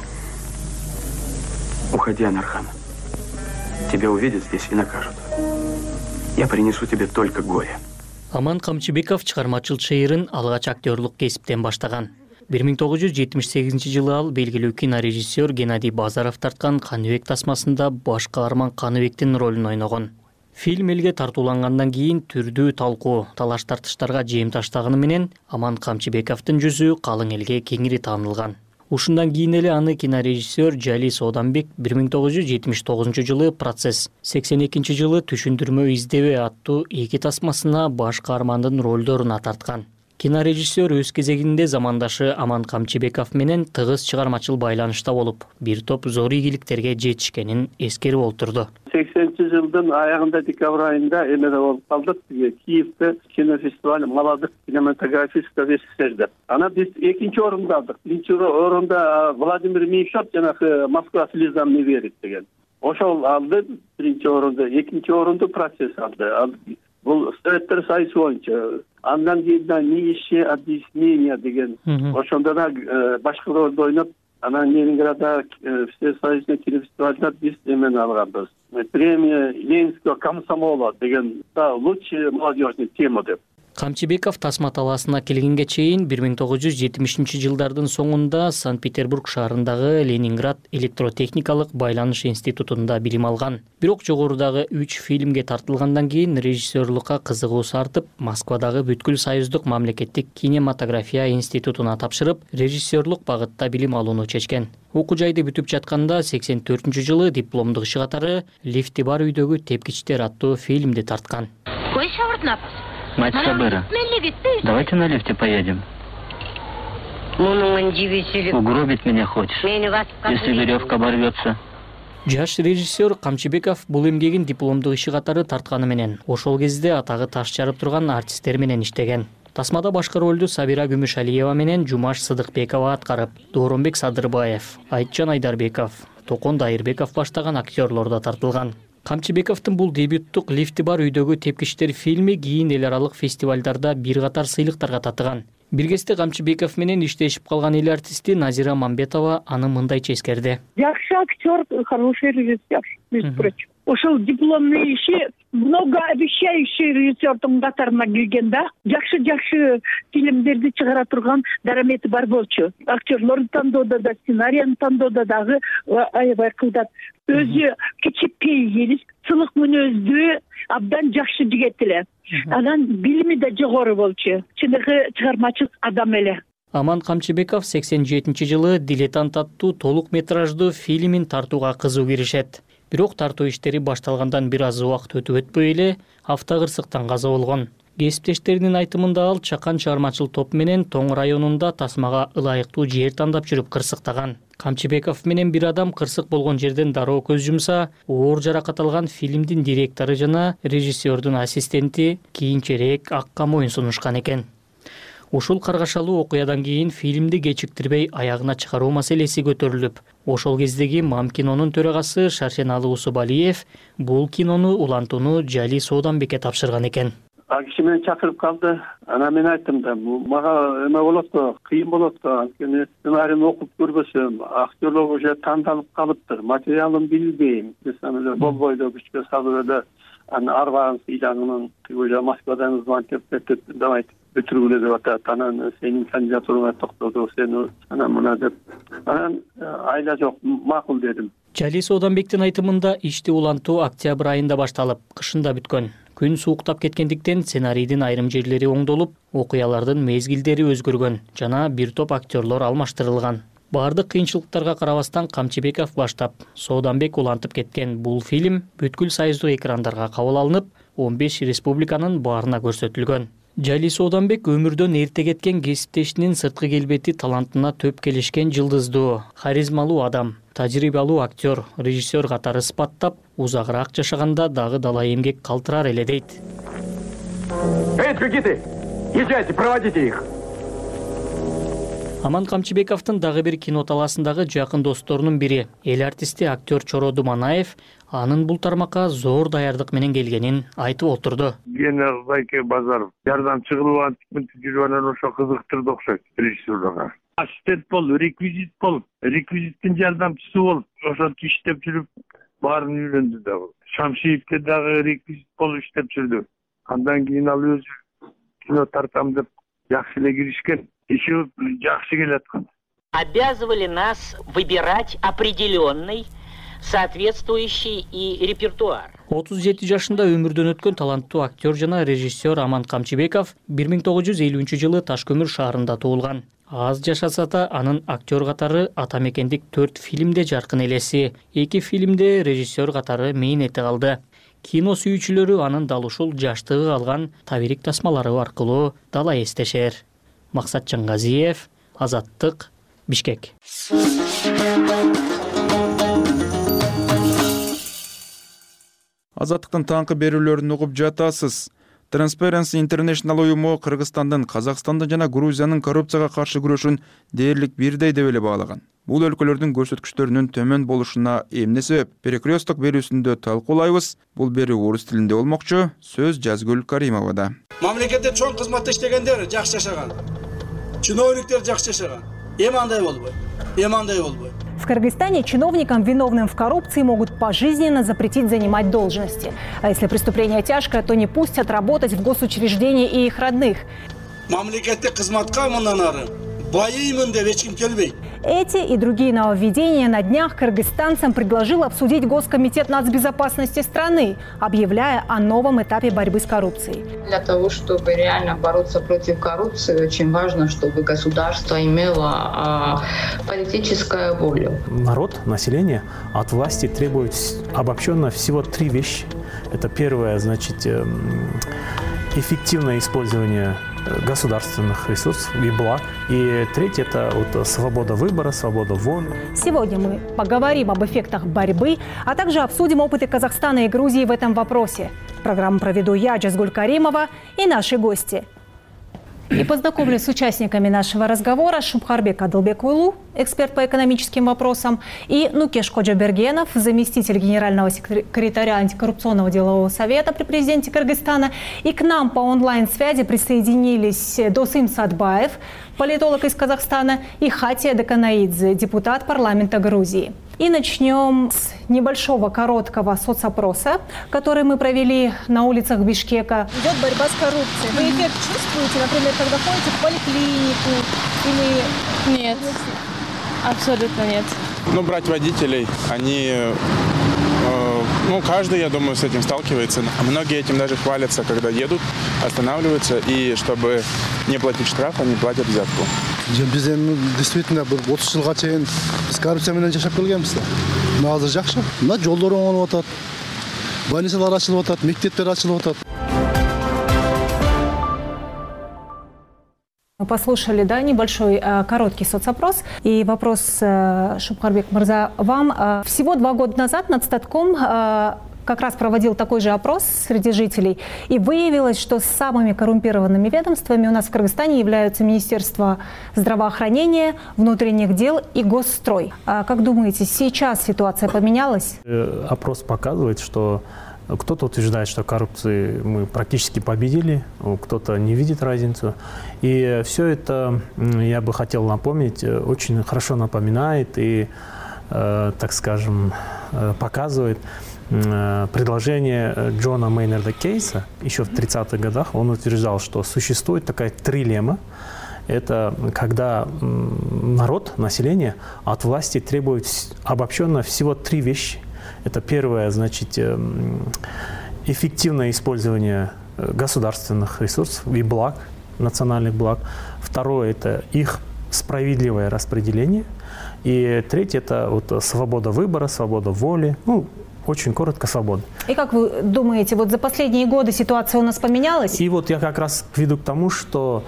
Уходи, Анархан. Тебя увидят здесь и накажут. Я принесу тебе только горе. Аман Камчыбеков чыгармачыл чыйырын алгач актерлук кесиптен баштаган. 1978 жылы ал белгилүү кинорежиссер Геннадий Базаров тарткан Каныбек тасмасында баш каарман Каныбектин ролун ойногон. Фильм элге тартуулангандан кийин түрдүү талкуу, талаш-тартыштарга жем таштаганы менен Аман Камчыбековдун жүзү калың элге кеңири таанылган. Ушундан кийин эле аны кинорежиссер Жалис Оданбек 1979 жылы Процесс, 82 жылы Түшүндүрмө издебе аттуу 2 тасмасына баш каармандын ролдоруна тарткан. Кинорежиссер өз кезегинде замандашы Аман Камчыбеков менен тыгыз чыгармачыл байланышта болуп, бир топ зор ийгиликтерге жетишкенин эскерип олтурду. 80-жылдын аягында декабрь айында эмеде болуп калдык. Киевде кинофестиваль молодых кинематографистов СССРде. Ана биз экинчи орунду алдык. Биринчи орунда Владимир Меньшов жанагы Москва слезам не верит деген. Ошол алды биринчи орунду, экинчи орунду процесс алды. Бул Советтер Союзу боюнча. Андан кийин ниши объяснение деген. Ошондо да башка ролду ойноп, анан Ленинградда Всесоюзный кинофестивальда биз эмени алганбыз. Премия Ленинского комсомола деген лучший молодежный тема деп. Камчыбеков тасма талаасына келгенге чейин 1970-жылдардын соңунда Санкт-Петербург шаарындагы Ленинград электротехникалык байланыш институтунда билим алган. Бирок жогорудагы 3 фильмге тартылгандан кийин режиссерлукка кызыгуусу артып, Москвадагы бүткүл союздук мамлекеттик кинематография институтуна тапшырып, режиссерлук багытта билим алууну чечкен. Окуу жайды бүтүп жатканда 84-жылы дипломдук иши катары «Лифти бар үйдөгү тепкичтер» аттуу фильмди тарткан. Мать Сабыра, давайте на лифте поедем. Угробить меня хочешь, если веревка оборвется. Жаш режиссер Камчыбеков бул эмгегин дипломдук иши катары тартканы менен, ошол кезде атагы таш жарып турган артисттер менен иштеген. Тасмада башка ролду Сабира Күмүшалиева менен Жумаш Сыдыкбекова аткарып, Дооронбек Садырбаев, Айтжан Айдарбеков, Токон Дайырбеков баштаган актерлор да тартылган. Камчыбековдун бул дебюттук «Лифти бар үйдөгү тепкичтер» фильми кийин эл аралык фестивалдарда бир катар сыйлыктарга татыган. Бир кезде Камчыбеков менен иштешип калган эл артисти Назира Мамбетова аны мындайча эскерди. Жакшы актер, хороший режиссер, между прочим. Ошол дипломный иши многообещающий режиссердун катарына кирген да. Жакшы фильмдерди чыгара турган дарамети бар болчу. Актерлорду тандоодо да, сценарийни тандоодо дагы аябай кылдат. Өзү кичипей элис, сылык мүнөздүү, абдан жакшы жигит эле. Анан билими да жогору болчу. Чыныгы чыгармачыл адам эле. Аман Камчыбеков 87-жылы «Дилетант» аттуу толук метраждуу фильмин тартууга кызуу киришет. Бирок тартуу иштери башталгандан бир аз убакыт өтпөй эле автокырсыктан каза болгон. Кесиптештеринин айтымында ал чакан чыгармачыл топ менен Тоң районунда тасмага ылайыктуу жер тандап жүрүп кырсыктаган. Камчыбеков менен бир адам кырсык болгон жерден дароо көз жумса, оор жаракат алган фильмдин директору жана режиссердун ассистенти кийинчерээк акка моюн сунушкан экен. Ушул каргашалуу окуядан кийин фильмди кечиктирбей аягына чыгаруу маселеси көтөрүлүп, ошол кездеги МАМ кинонун төрагасы Шаршеналы Усубалиев бул кинону улантууну Жали Сооданбекке тапшырган экен. Киши мени чакырып калды. Анан мен айттым да, мага эме болот го, кыйын болот го. Анткени сценарийни окуп көрбөсөм, актерлор уже тандалып калыптыр. Материалын билбейм. Мисалы эле болбойду күчкө салып эле аны арбаган сыйлагынын тигиле Москвадан звонок кетип, давай бүтүргүлө деп атат. Анан сенин кандидатураңа токтоду, сени анан мына деп. Анан айла жок, макул дедим. Жали Сооданбектин айтымында ишти улантуу октябрь айында башталып, кышында бүткөн. Күн сууктап кеткендиктен сценарийдин айрым жерлери оңдолуп, окуялардын мезгилдери өзгөргөн жана бир топ актерлор алмаштырылган. Бардык кыйынчылыктарга карабастан Камчыбеков баштап, Сооданбек улантып кеткен бул фильм бүткүл союздук экрандарга кабыл алынып, 15 республиканын баарына көрсөтүлгөн. Жали Сооданбек өмүрдөн эрте кеткен кесиптешинин сырткы келбети талантына төп келишкен жылдыздуу, харизмалуу адам, тажрыйбалуу актер, режиссер катары ысбаттап, узагыраак жашаганда дагы дала эмгек калтырар эле дейт. Эй, джигиты, езжайте, проводите их. Аман Камчыбековдун дагы бир кино талаасындагы жакын досторунун бири, эл артисти актер Чороду Манаев, анын бул тармакка зор даярдык менен келгенин айтып отурду. Геннадий Базаров жардамчы кылып антип жүрүп анан ошо кызыктырды окшойт режиссерга. Ассистент бол, реквизит бол, реквизиттин жардамчысы бол, ошентип иштеп жүрүп баарын үйрөндү да. Шамшиевке дагы реквизит болуп иштеп жүрдү. Андан кийин ал өзү кино тартам деп жакшы эле киришкен. Иши жакшы келаткан. Обязывали нас выбирать определенный соответствующий и репертуар. 37 жашында өмүрдөн өткөн таланттуу актер жана режиссер Аман Камчыбеков 1950-жылы Ташкөмүр шаарында туулган. Аз жашаса да анын актер катары ата мекендик 4 фильмде жаркын элеси, 2 фильмде режиссер катары мээнети калды. Кино сүйүүчүлөрү анын дал ушул жаштыгы калган табирик тасмалары аркылуу дала эстешер. Максат Чангазиев, Азаттык, Бишкек. Азаттыктын таңкы берүүлөрүн угуп жатасыз. Transparency International уюму Кыргызстандын, Казакстандын жана Грузиянын коррупцияга каршы күрөшүн дээрлик бирдей деп эле баалаган. Бул өлкөлөрдүн көрсөткүчтөрүнүн төмөн болушуна эмне себеп? Перекресток берүүсүндө талкуулайбыз. Бул берүү орус тилинде болмокчу. Сөз Жазгүл Каримовада. Мамлекетте чоң кызматта иштегендер жакшы жашаган. Чиновниктер жакшы жашаган. Эми андай болбойт. В Кыргызстане чиновникам, виновным в коррупции, могут пожизненно запретить занимать должности. А если преступление тяжкое, то не пустят работать в госучреждения и их родных. Эти и другие нововведения на днях кыргызстанцам предложил обсудить Госкомитет нацбезопасности страны, объявляя о новом этапе борьбы с коррупцией. Для того, чтобы реально бороться против коррупции, очень важно, чтобы государство имело политическую волю. Народ, население от власти требует обобщенно всего 3 вещи. Это первое, значит, эффективное использование государственных ресурсов и благ. И третье – это вот свобода выбора, свобода воли. Сегодня мы поговорим об эффектах борьбы, а также обсудим опыты Казахстана и Грузии в этом вопросе. Программу проведу я, Жазгуль Каримова, и наши гости. И познакомлюсь с участниками нашего разговора. Шупхарбек Адылбекулу, эксперт по экономическим вопросам, и Нукеш Ходжабергенов, заместитель генерального секретаря антикоррупционного делового совета при президенте Кыргызстана. И к нам по онлайн-связи присоединились Досым Садбаев, политолог из Казахстана, и Хатия Даканаидзе, депутат парламента Грузии. И начнем с небольшого короткого соцопроса, который мы провели на улицах Бишкека. Идет борьба с коррупцией. Вы эффект чувствуете, например, когда ходите в поликлинику или... Нет, абсолютно нет. Ну, брать водителей, они... каждый, я думаю, с этим сталкивается. Многие этим даже хвалятся, когда едут, останавливаются, и чтобы не платить штраф, они платят взятку. Біз действительно 30 жылға чейин біз коррупциямен жашап келгенбіз. Азыр жакшы. Мына жолдор оңолуп атат. Больницалар ачылып атат, мектептер ачылып атат. Мы послушали, небольшой короткий соцопрос. И вопрос, Шупхарбек Мырза, вам. Всего 2 года назад Нацстатком как раз проводил такой же опрос среди жителей. И выявилось, что самыми коррумпированными ведомствами у нас в Кыргызстане являются Министерство здравоохранения, внутренних дел и Госстрой. Как думаете, сейчас ситуация поменялась? Опрос показывает, что кто-то утверждает, что коррупции мы практически победили, кто-то не видит разницу. И все это, я бы хотел напомнить, очень хорошо напоминает и, так скажем, показывает предложение Джона Мейнарда Кейса еще в 30-х годах. Он утверждал, что существует такая трилемма. Это когда народ, население от власти требует обобщенно всего 3 вещи. Это первое, значит, эффективное использование государственных ресурсов и благ, национальных благ. Второе – это их справедливое распределение. И третье – это вот свобода выбора, свобода воли. Очень коротко, свобода. И как вы думаете, вот за последние годы ситуация у нас поменялась? И вот я как раз веду к тому, что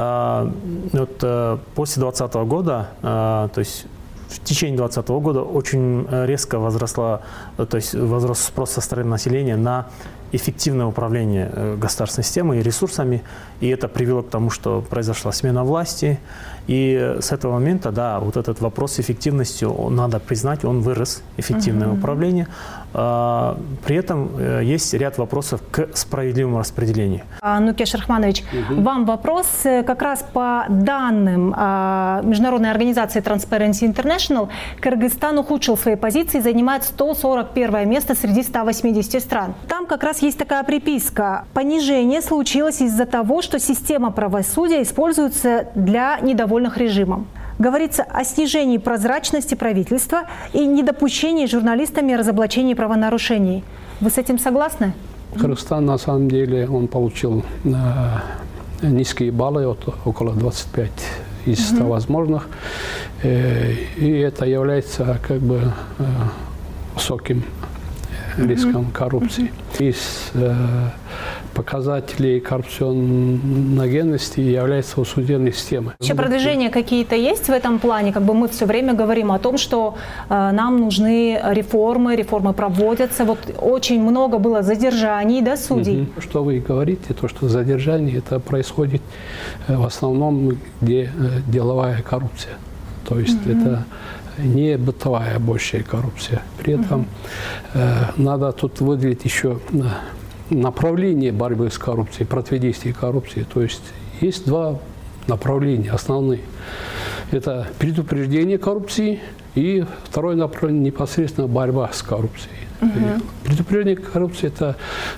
после 2020 года, то есть в течение 2020 года очень резко возрос спрос со стороны населения на эффективное управление государственной системой и ресурсами. И это привело к тому, что произошла смена власти. И с этого момента, да, вот этот вопрос эффективности, надо признать, он вырос, эффективное управление. При этом есть ряд вопросов к справедливому распределению. Нукеш Рахманович, вам вопрос. Как раз по данным международной организации Transparency International, Кыргызстан ухудшил свои позиции, занимает 141 место среди 180 стран. Там как раз есть такая приписка. Понижение случилось из-за того, что система правосудия используется для недовольных режимом. Говорится о снижении прозрачности правительства и недопущении журналистами разоблачений правонарушений. Вы с этим согласны? Кыргызстан, на самом деле, он получил низкие баллы, около 25 из 100 возможных. И это является как бы высоким риском коррупции. Из показателей коррупционногенности является судебной системой. Еще продвижения какие-то есть в этом плане? Как бы мы все время говорим о том, что нам нужны реформы проводятся. Вот очень много было задержаний, да, судей? Что вы говорите, то, что задержание, это происходит в основном, где деловая коррупция. То есть это не бытовая большая коррупция. При этом надо тут выделить еще направление борьбы с коррупцией, противодействия коррупции. То есть есть два направления основные. Это предупреждение коррупции и второе направление непосредственно борьба с коррупцией. Предупреждение коррупции – это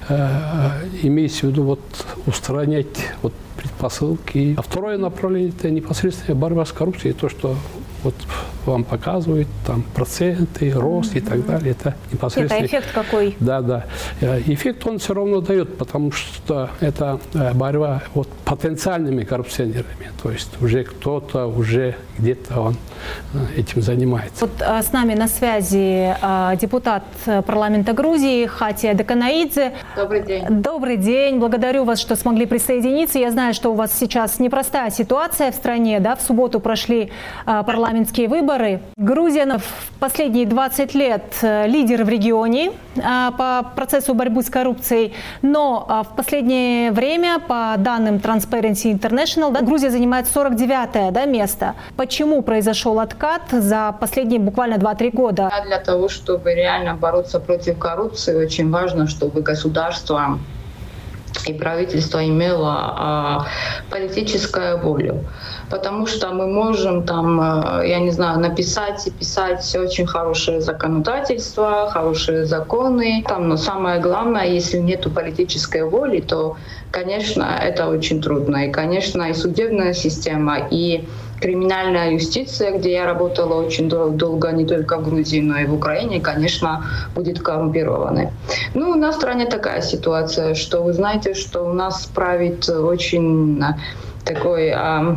имеется в виду вот, устранять вот, предпосылки. А второе направление – это непосредственная борьба с коррупцией. То, что вот вам показывают, там проценты, рост и так далее. Это непосредственно. Это эффект какой? Да. Эффект он все равно дает, потому что это борьба вот, потенциальными коррупционерами. То есть уже кто-то, уже где-то он этим занимается. Вот с нами на связи депутат парламента Грузии Хатия Деканаидзе. Добрый день. Добрый день. Благодарю вас, что смогли присоединиться. Я знаю, что у вас сейчас непростая ситуация в стране. Да? В субботу прошли парламентские выборы. Грузия в последние 20 лет лидер в регионе по процессу борьбы с коррупцией. Но в последнее время, по данным Transparency International, да, Грузия занимает 49-е место. Почему произошел откат за последние буквально 2-3 года? Для того, чтобы реально бороться против коррупции, очень важно, чтобы государство и правительство имело политическую волю. Потому что мы можем там, я не знаю, написать и писать очень хорошее законодательство, хорошие законы. Там, но самое главное, если нет политической воли, то, конечно, это очень трудно. И, конечно, и судебная система, и криминальная юстиция, где я работала очень долго, не только в Грузии, но и в Украине, конечно, будет коррумпированной. Ну, у нас в стране такая ситуация, что вы знаете, что у нас правит очень такой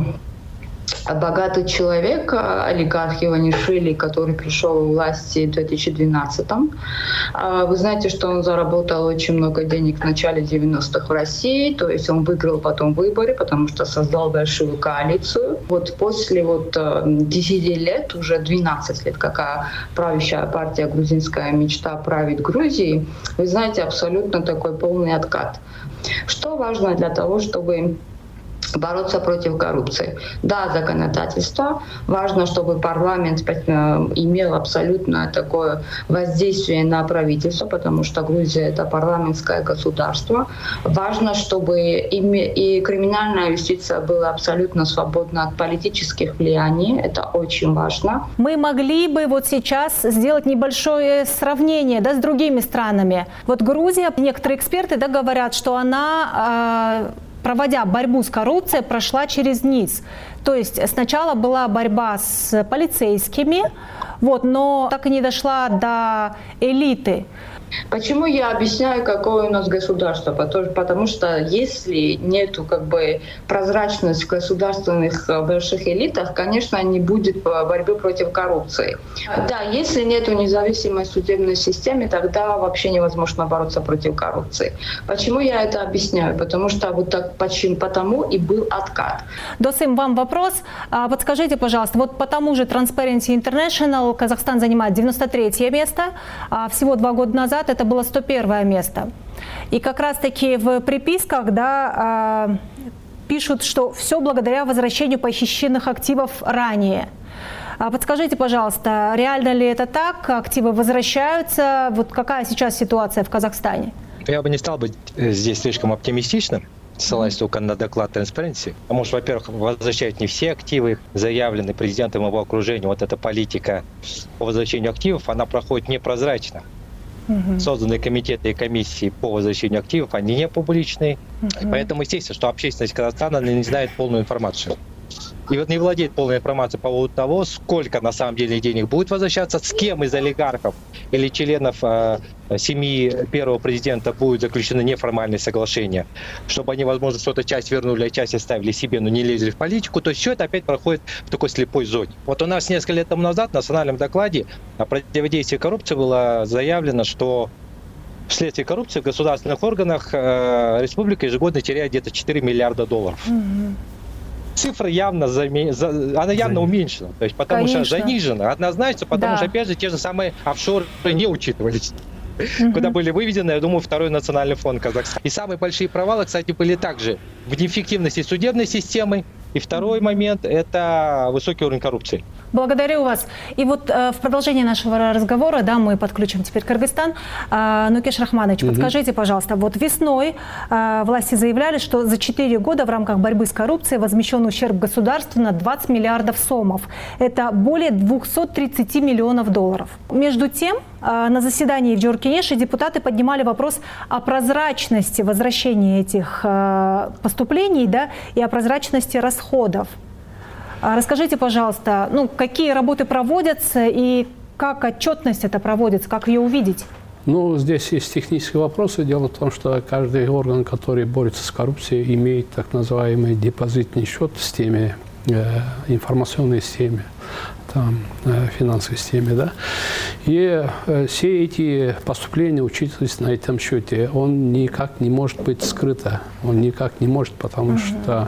богатый человек, олигарх Иванишвили, который пришел в власти в 2012-м. Вы знаете, что он заработал очень много денег в начале 90-х в России, то есть он выиграл потом выборы, потому что создал большую коалицию. Вот после 10 лет, уже 12 лет, какая правящая партия «Грузинская мечта» правит Грузией, вы знаете, абсолютно такой полный откат. Что важно для того, чтобы бороться против коррупции? Да, законодательство. Важно, чтобы парламент имел абсолютно такое воздействие на правительство, потому что Грузия — это парламентское государство. Важно, чтобы и криминальная юстиция была абсолютно свободна от политических влияний. Это очень важно. Мы могли бы вот сейчас сделать небольшое сравнение, да, с другими странами. Вот Грузия, некоторые эксперты, да, говорят, что она, проводя борьбу с коррупцией, прошла через низ. То есть сначала была борьба с полицейскими, но так и не дошла до элиты. Почему я объясняю, какое у нас государство? Потому что если нету прозрачности в государственных больших элитах, конечно, не будет борьбы против коррупции. Да, если нету независимой судебной системы, тогда вообще невозможно бороться против коррупции. Почему я это объясняю? Потому что потому и был откат. Досым, вам вопрос. Подскажите, пожалуйста, вот по тому же Transparency International Казахстан занимает 93-е место, а всего 2 года назад это было 101-е место. И как раз-таки в приписках, да, пишут, что все благодаря возвращению похищенных активов ранее. Подскажите, пожалуйста, реально ли это так? Активы возвращаются? Вот какая сейчас ситуация в Казахстане? Я бы не стал быть здесь слишком оптимистичным, ссылаясь только на доклад Transparency. Потому что, во-первых, возвращают не все активы, заявлены президентом его окружения. Вот эта политика по возвращению активов, она проходит непрозрачно. Созданные комитеты и комиссии по возвращению активов, они не публичные. Поэтому, естественно, что общественность Казахстана не знает полную информацию. И вот не владеет полной информацией по поводу того, сколько на самом деле денег будет возвращаться, с кем из олигархов или членов семьи первого президента будет заключено неформальное соглашение, чтобы они, возможно, что-то часть вернули, а часть оставили себе, но не лезли в политику. То есть все это опять проходит в такой слепой зоне. Вот у нас несколько лет тому назад в национальном докладе о противодействии коррупции было заявлено, что вследствие коррупции в государственных органах республика ежегодно теряет где-то 4 миллиарда долларов. Цифра явно, она явно уменьшена, то есть потому что занижена однозначно, потому что, опять же, те же самые офшоры не учитывались. Куда были выведены, я думаю, второй национальный фонд Казахстана. И самые большие провалы, кстати, были также в неэффективности судебной системы. И второй момент – это высокий уровень коррупции. Благодарю вас. И вот в продолжении нашего разговора, да, мы подключим теперь Кыргызстан. Нукеш Рахманович, подскажите, пожалуйста, вот весной власти заявляли, что за 4 года в рамках борьбы с коррупцией возмещен ущерб государству на 20 миллиардов сомов. Это более 230 миллионов долларов. Между тем, на заседании в Джоркинеше депутаты поднимали вопрос о прозрачности возвращения этих поступлений, да, и о прозрачности расходов. Расскажите, пожалуйста, какие работы проводятся и как отчетность это проводится, как ее увидеть? Ну, здесь есть технические вопросы. Дело в том, что каждый орган, который борется с коррупцией, имеет так называемый депозитный счет в системе, информационной системе, там, финансовой системе, да. И все эти поступления учитываются на этом счете. Он никак не может быть скрыто. Он никак не может, потому что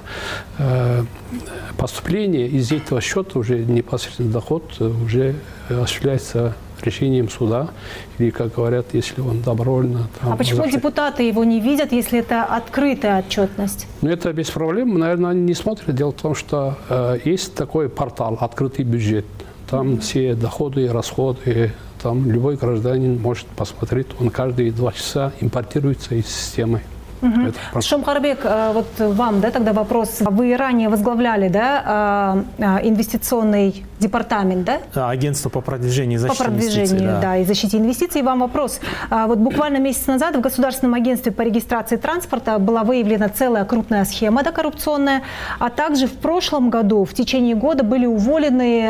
поступление из этого счета, уже непосредственно доход, уже осуществляется решением суда, или, как говорят, если он добровольно... А почему депутаты его не видят, если это открытая отчетность? Ну, это без проблем. Наверное, они не смотрят. Дело в том, что есть такой портал «Открытый бюджет». Там все доходы и расходы, там любой гражданин может посмотреть. Он каждые 2 часа импортируется из системы. Шомхарбек, вот вам, да, тогда вопрос. Вы ранее возглавляли, да, инвестиционный департамент, да? Агентство по продвижению и защите инвестиций. По продвижению, да, и защите инвестиций. Вам вопрос. Вот буквально месяц назад в Государственном агентстве по регистрации транспорта была выявлена целая крупная схема, да, коррупционная, а также в прошлом году, в течение года, были уволены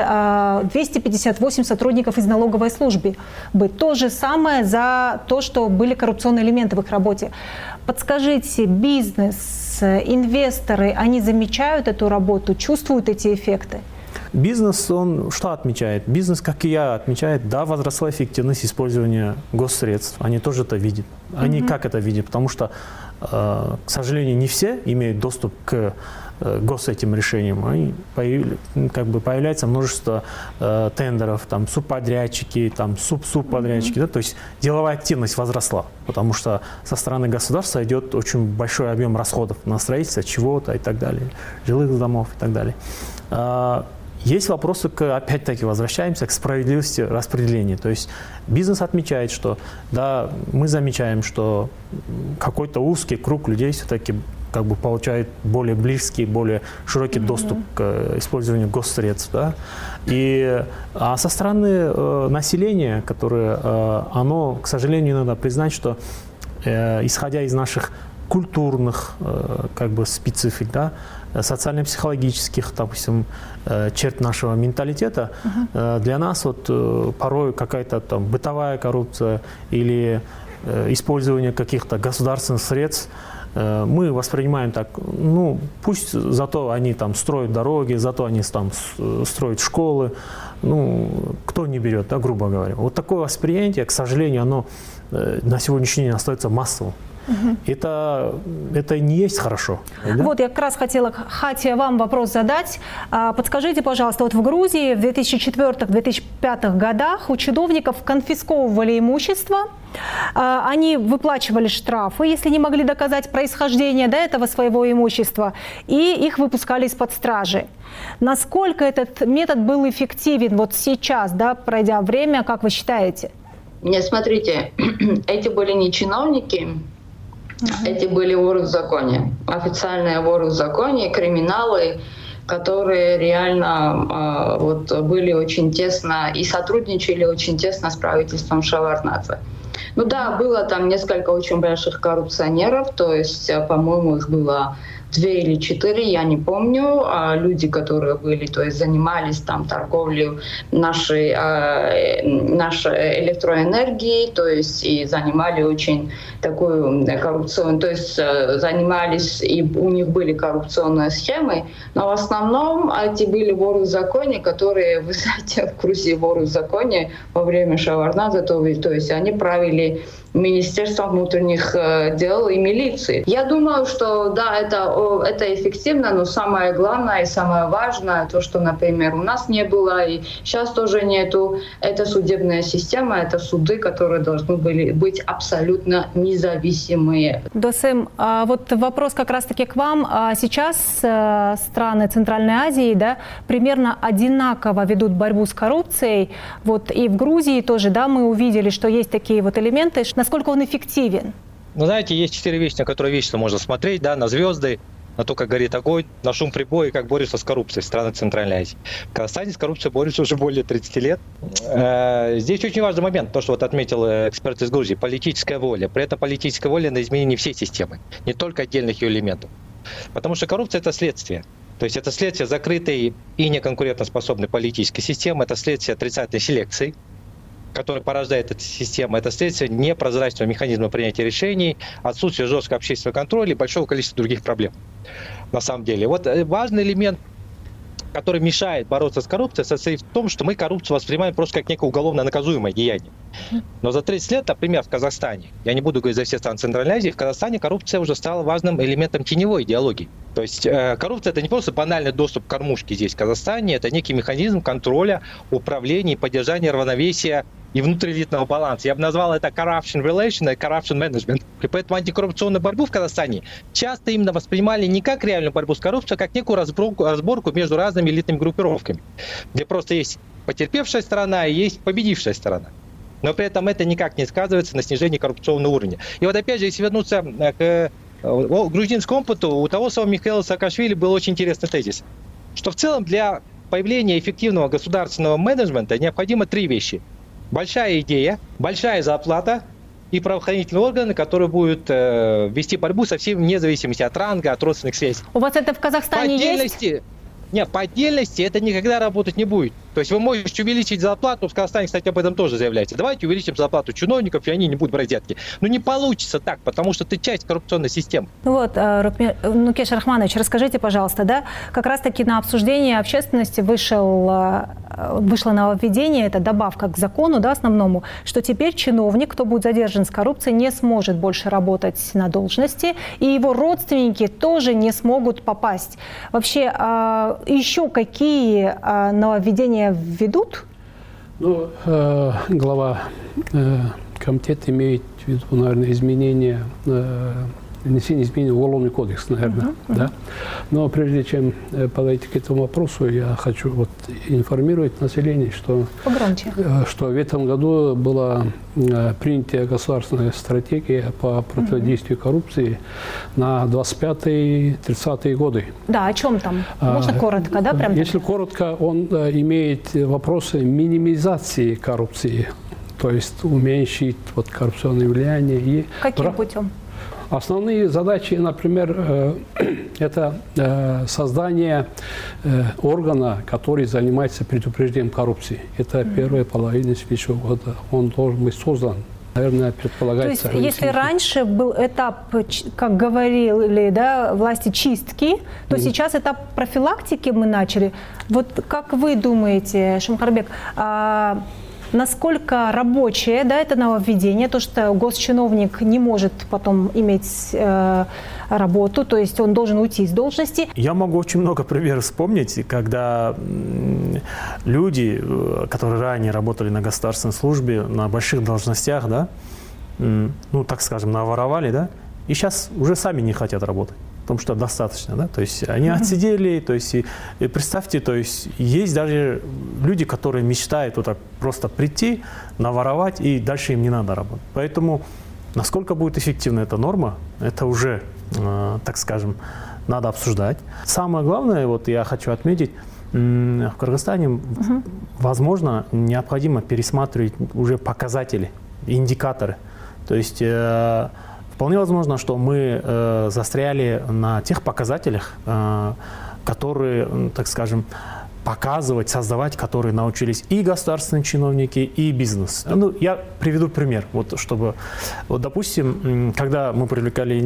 258 сотрудников из налоговой службы. То же самое за то, что были коррупционные элементы в их работе. Подскажите, бизнес, инвесторы, они замечают эту работу, чувствуют эти эффекты? Бизнес, он что отмечает? Бизнес, как и я, отмечает, да, возросла эффективность использования госсредств. Они тоже это видят. Они как это видят? Потому что, к сожалению, не все имеют доступ к этим решениям. И появляется множество тендеров, там, субподрядчики, там, субподрядчики. Да? То есть деловая активность возросла, потому что со стороны государства идет очень большой объем расходов на строительство чего-то и так далее, жилых домов и так далее. Есть вопросы, опять-таки, возвращаемся к справедливости распределения. То есть бизнес отмечает, что да, мы замечаем, что какой-то узкий круг людей все-таки получает более близкий, более широкий доступ к использованию госсредств. Да? А со стороны населения, оно, к сожалению, надо признать, что исходя из наших культурных специфик, да, социально-психологических, допустим, черт нашего менталитета, для нас порой какая-то там бытовая коррупция или использование каких-то государственных средств мы воспринимаем так, пусть зато они там строят дороги, зато они там строят школы, кто не берет, да, грубо говоря. Вот такое восприятие, к сожалению, оно на сегодняшний день остается массовым. Это не есть хорошо. Да? Вот я как раз хотела, Хатия, вам вопрос задать. Подскажите, пожалуйста, вот в Грузии в 2004-2005 годах у чиновников конфисковывали имущество, они выплачивали штрафы, если не могли доказать происхождение этого своего имущества, и их выпускали из-под стражи. Насколько этот метод был эффективен вот сейчас, да, пройдя время, как вы считаете? Нет, смотрите, эти были не чиновники, эти были воры в законе, официальные воры в законе, криминалы, которые реально были очень тесно и сотрудничали очень тесно с правительством Шеварднадзе. Ну да, было там несколько очень больших коррупционеров, то есть, по-моему, их было 2 или 4, я не помню, люди, которые были, то есть занимались там торговлей нашей электроэнергией, то есть и занимали очень такую коррупционную, то есть занимались, и у них были коррупционные схемы, но в основном эти были воры в законе, которые, вы знаете, в Грузии воры в законе во время Шеварднадзе, то есть они правили Министерством внутренних дел и милиции. Я думаю, что да, это эффективно, но самое главное и самое важное, то, что, например, у нас не было и сейчас тоже нету, это судебная система, это суды, которые должны были быть абсолютно независимые. Досым, вот вопрос как раз-таки к вам. Сейчас страны Центральной Азии, да, примерно одинаково ведут борьбу с коррупцией. Вот и в Грузии тоже, да, мы увидели, что есть такие вот элементы. Насколько он эффективен? Ну, знаете, есть 4 вещи, на которые вечно можно смотреть, да, на звезды, на то, как горит огонь, на шум прибоя и как борются с коррупцией страны Центральной Азии. В Казахстане с коррупцией борются уже более 30 лет. Здесь очень важный момент, то, что вот отметил эксперт из Грузии, политическая воля. При этом политическая воля на изменение всей системы, не только отдельных ее элементов. Потому что коррупция – это следствие. То есть это следствие закрытой и неконкурентоспособной политической системы, это следствие отрицательной селекции, который порождает эта система, это следствие непрозрачного механизма принятия решений, отсутствие жесткого общественного контроля и большого количества других проблем. На самом деле. Вот важный элемент, который мешает бороться с коррупцией, состоит в том, что мы коррупцию воспринимаем просто как некое уголовно наказуемое деяние. Но за 30 лет, например, в Казахстане, я не буду говорить за все страны Центральной Азии, в Казахстане коррупция уже стала важным элементом теневой идеологии. То есть коррупция – это не просто банальный доступ к кормушке здесь, в Казахстане, это некий механизм контроля, управления и поддержания равновесия и внутриэлитного баланса. Я бы назвал это corruption relation и corruption management. И поэтому антикоррупционную борьбу в Казахстане часто именно воспринимали не как реальную борьбу с коррупцией, а как некую разборку между разными элитными группировками, где просто есть потерпевшая сторона и есть победившая сторона. Но при этом это никак не сказывается на снижении коррупционного уровня. И вот опять же, если вернуться к грузинскому опыту, у того самого Михаила Саакашвили был очень интересный тезис, что в целом для появления эффективного государственного менеджмента необходимо 3 вещи. Большая идея, большая зарплата и правоохранительные органы, которые будут вести борьбу со всеми вне зависимости от ранга, от родственных связей. У вас это в Казахстане есть? Нет, по отдельности это никогда работать не будет. То есть вы можете увеличить зарплату, в Казахстане, кстати, об этом тоже заявляется. Давайте увеличим зарплату чиновников, и они не будут брать взятки. Но не получится так, потому что ты часть коррупционной системы. Вот, Нукеш Рахманович, расскажите, пожалуйста, да, как раз-таки на обсуждение общественности вышло нововведение, это добавка к закону, да, основному, что теперь чиновник, кто будет задержан с коррупцией, не сможет больше работать на должности, и его родственники тоже не смогут попасть. Вообще, еще какие нововведения введут? Ну, глава комитета имеет в виду, наверное, изменения, внесение изменений в Уголовный кодекс, наверное. Да? Но прежде чем подойти к этому вопросу, я хочу вот информировать население, что в этом году была принята государственная стратегия по противодействию коррупции на 25-30 годы. Да, о чем там? Можно коротко, да? Прям если коротко, он имеет вопросы минимизации коррупции, то есть уменьшить вот коррупционное влияние. И каким путем? Основные задачи, например, это создание органа, который занимается предупреждением коррупции. Это первая половина следующего года. Он должен быть создан. Наверное, предполагается. То есть, если раньше был этап, как говорили, да, власти чистки, то сейчас этап профилактики мы начали. Вот как вы думаете, Шамхарбек, насколько рабочее, да, это нововведение, то, что госчиновник не может потом иметь работу, то есть он должен уйти с должности? Я могу очень много примеров вспомнить, когда люди, которые ранее работали на государственной службе, на больших должностях, да, ну, так скажем, наворовали, да, и сейчас уже сами не хотят работать. Потому что достаточно, да, то есть они отсидели, то есть и представьте, то есть есть даже люди, которые мечтают вот так просто прийти, наворовать, и дальше им не надо работать. Поэтому насколько будет эффективна эта норма, это уже, так скажем, надо обсуждать. Самое главное, вот я хочу отметить, в Кыргызстане, возможно, необходимо пересматривать уже показатели, индикаторы. То есть вполне возможно, что мы застряли на тех показателях, которые, так скажем, показывать, создавать, которые научились и государственные чиновники, и бизнес. Ну, я приведу пример, вот, чтобы, вот, допустим, когда мы привлекали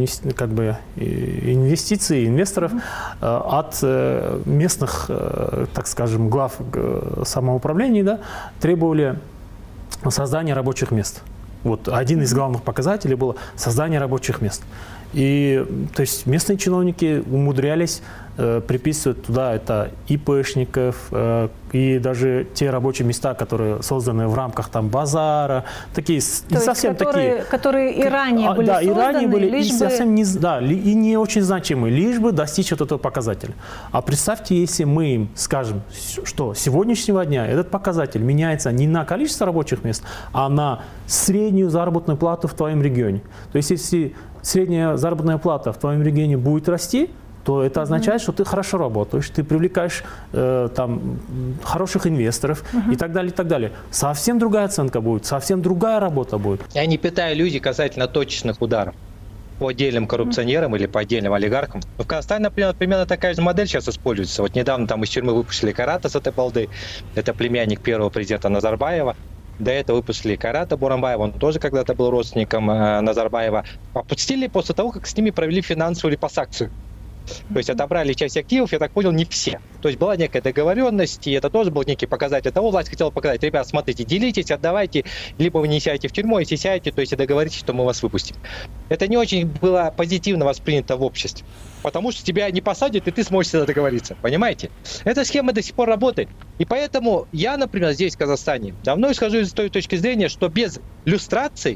инвестиции, инвесторов от местных, так скажем, глав самоуправлений, да, требовали создания рабочих мест. Вот один из главных показателей было создание рабочих мест. И то есть местные чиновники умудрялись приписывать туда это ИПшников, и даже те рабочие места, которые созданы в рамках там базара, такие не совсем такие, которые и ранее были созданы, и ранее были, лишь и совсем не, и не очень значимые, лишь бы достичь вот этого показателя. А представьте, если мы им скажем, что с сегодняшнего дня этот показатель меняется не на количество рабочих мест, а на среднюю заработную плату в твоем регионе. То есть если средняя заработная плата в твоем регионе будет расти, то это означает, что ты хорошо работаешь, ты привлекаешь там хороших инвесторов и так далее, и так далее. Совсем другая оценка будет, совсем другая работа будет. Я не питаю иллюзий касательно точечных ударов по отдельным коррупционерам или по отдельным олигархам. В Казахстане, например, примерно такая же модель сейчас используется. Вот недавно там из тюрьмы выпустили Карата с этой балды. Это племянник первого президента Назарбаева. До этого выпустили Карата Бурамбаева, он тоже когда-то был родственником Назарбаева. Опустили после того, как с ними провели финансовую липосакцию. То есть отобрали часть активов, я так понял, не все. То есть была некая договоренность, и это тоже был некий показатель того, власть хотела показать: ребят, смотрите, делитесь, отдавайте, либо вы не сядете в тюрьму, если сядете, то есть договоритесь, что мы вас выпустим. Это не очень было позитивно воспринято в обществе, потому что тебя не посадят, и ты сможешь всегда договориться, понимаете? Эта схема до сих пор работает. И поэтому я, например, здесь, в Казахстане, давно исхожу из той точки зрения, что без люстрации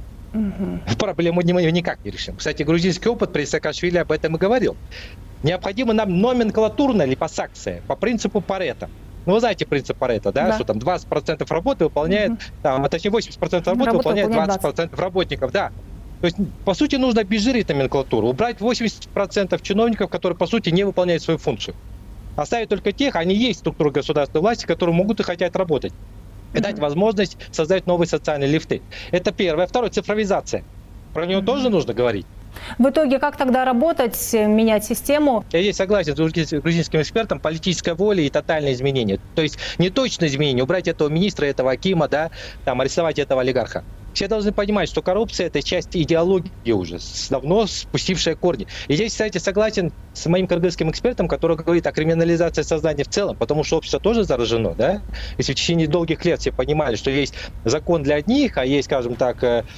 проблему мы никак не решим. Кстати, грузинский опыт при Саакашвили об этом и говорил. Необходима нам номенклатурная липосакция по принципу Парето. Ну, вы знаете принцип Парето, да? Что там 20% работы выполняет, там, точнее 80% работы выполняет 20% работников, да. То есть, по сути, нужно обезжирить номенклатуру, убрать 80% чиновников, которые, по сути, не выполняют свою функцию. Оставить только тех, они есть структуры государственной власти, которые могут и хотят работать. И дать возможность создать новые социальные лифты. Это первое. Второе, цифровизация. Про нее тоже нужно говорить. В итоге, как тогда работать, менять систему? Я здесь согласен с грузинским экспертом: политическая воля и тотальное изменение. То есть не точное изменение, убрать этого министра, этого акима, да, там, арестовать этого олигарха. Все должны понимать, что коррупция – это часть идеологии уже, давно спустившая корни. И здесь, кстати, согласен с моим кыргызским экспертом, который говорит о криминализации сознания в целом, потому что общество тоже заражено, да? Если в течение долгих лет все понимали, что есть закон для одних, а есть, скажем так,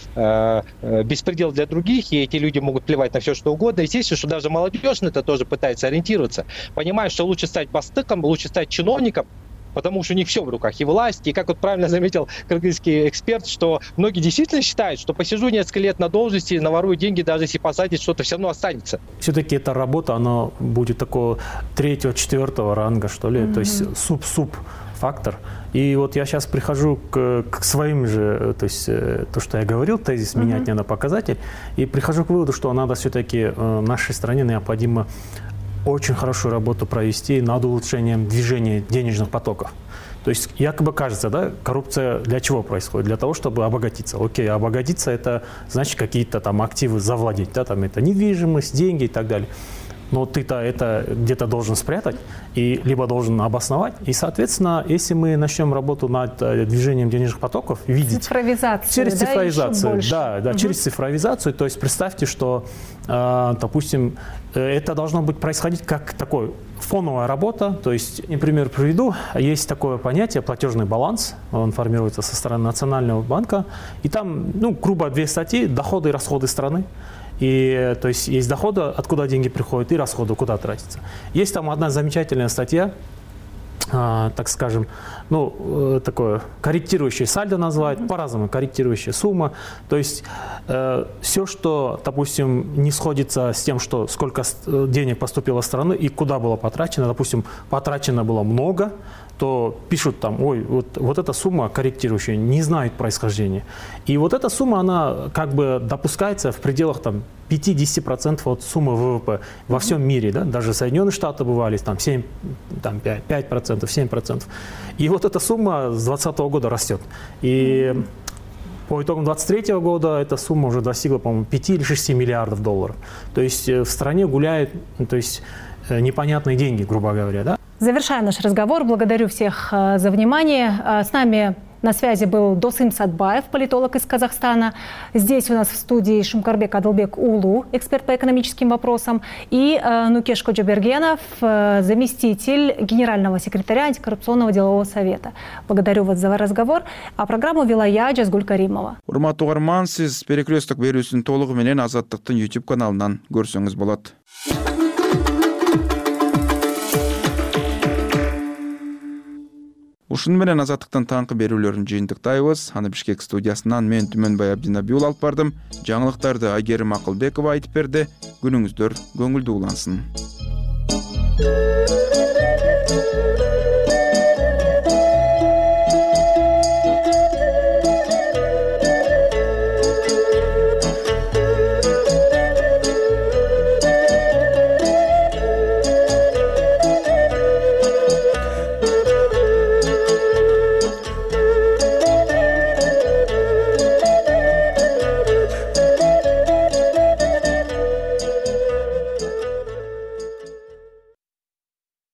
беспредел для других, и эти люди могут плевать на все, что угодно, естественно, что даже молодежь на это тоже пытается ориентироваться, понимая, что лучше стать бастыком, лучше стать чиновником, потому что у них все в руках, и власть, и, как вот правильно заметил кыргызский эксперт, что многие действительно считают, что посижу несколько лет на должности, наворую деньги, даже если посадить, что-то все равно останется. Все-таки эта работа, она будет такого 3-4 ранга, что ли, то есть суп-фактор. И вот я сейчас прихожу к своим же, то есть то, что я говорил, тезис «менять не на показатель», и прихожу к выводу, что надо все-таки нашей стране необходимо очень хорошую работу провести над улучшением движения денежных потоков. То есть якобы кажется, да, коррупция для чего происходит? Для того, чтобы обогатиться. Окей, обогатиться – это значит какие-то там активы завладеть, да, там это недвижимость, деньги и так далее. Но ты-то это где-то должен спрятать, и либо должен обосновать. И, соответственно, если мы начнем работу над движением денежных потоков, видеть через цифровизацию, через цифровизацию, то есть представьте, что, допустим, это должно быть происходить как такой фоновая работа. То есть, например, приведу, есть такое понятие платежный баланс, он формируется со стороны Национального банка, и там, ну, грубо 2 статьи: доходы и расходы страны. И, то есть есть доходы, откуда деньги приходят, и расходы, куда тратятся. Есть там одна замечательная статья, так скажем, ну, такое корректирующее сальдо называют, по-разному, корректирующая сумма. То есть все, что, допустим, не сходится с тем, что сколько денег поступило в страну и куда было потрачено, допустим, потрачено было много, то пишут там: ой, вот эта сумма корректирующая, не знает происхождения. И вот эта сумма, она как бы допускается в пределах там 5-10% от суммы ВВП во всем мире, да? Даже Соединенные Штаты бывали там 7, там 5%, 7%. И вот эта сумма с 2020 года растет. И по итогам 2023 года эта сумма уже достигла, по-моему, 5 или 6 миллиардов долларов. То есть в стране гуляют, то есть непонятные деньги, грубо говоря, да? Завершаем наш разговор. Благодарю всех за внимание. С нами На связи был Досым Садбаев, политолог из Казахстана. Здесь у нас в студии Шумкарбек Адылбек Улу, эксперт по экономическим вопросам, и Нукеш Коджабергенов, заместитель генерального секретаря антикоррупционного делового совета. Благодарю вас за разговор. А программу вела я, Жазгуль Каримова. Урматтуу угарман, сиз перекресток берүүсүн толугу менен Азаттыктын YouTube каналынан көрсөңүз болот. Ушуну менен Азаттыктын таңкы берүүлөрүн жыйынтыктайбыз. Аны Бишкек студиясынан мен Түмөнбай Абдинабиул алып бардым. Жаңылыктарды Айгерим Акылбекова айтып берди. Күнүңүздөр көңүлдүү улансын.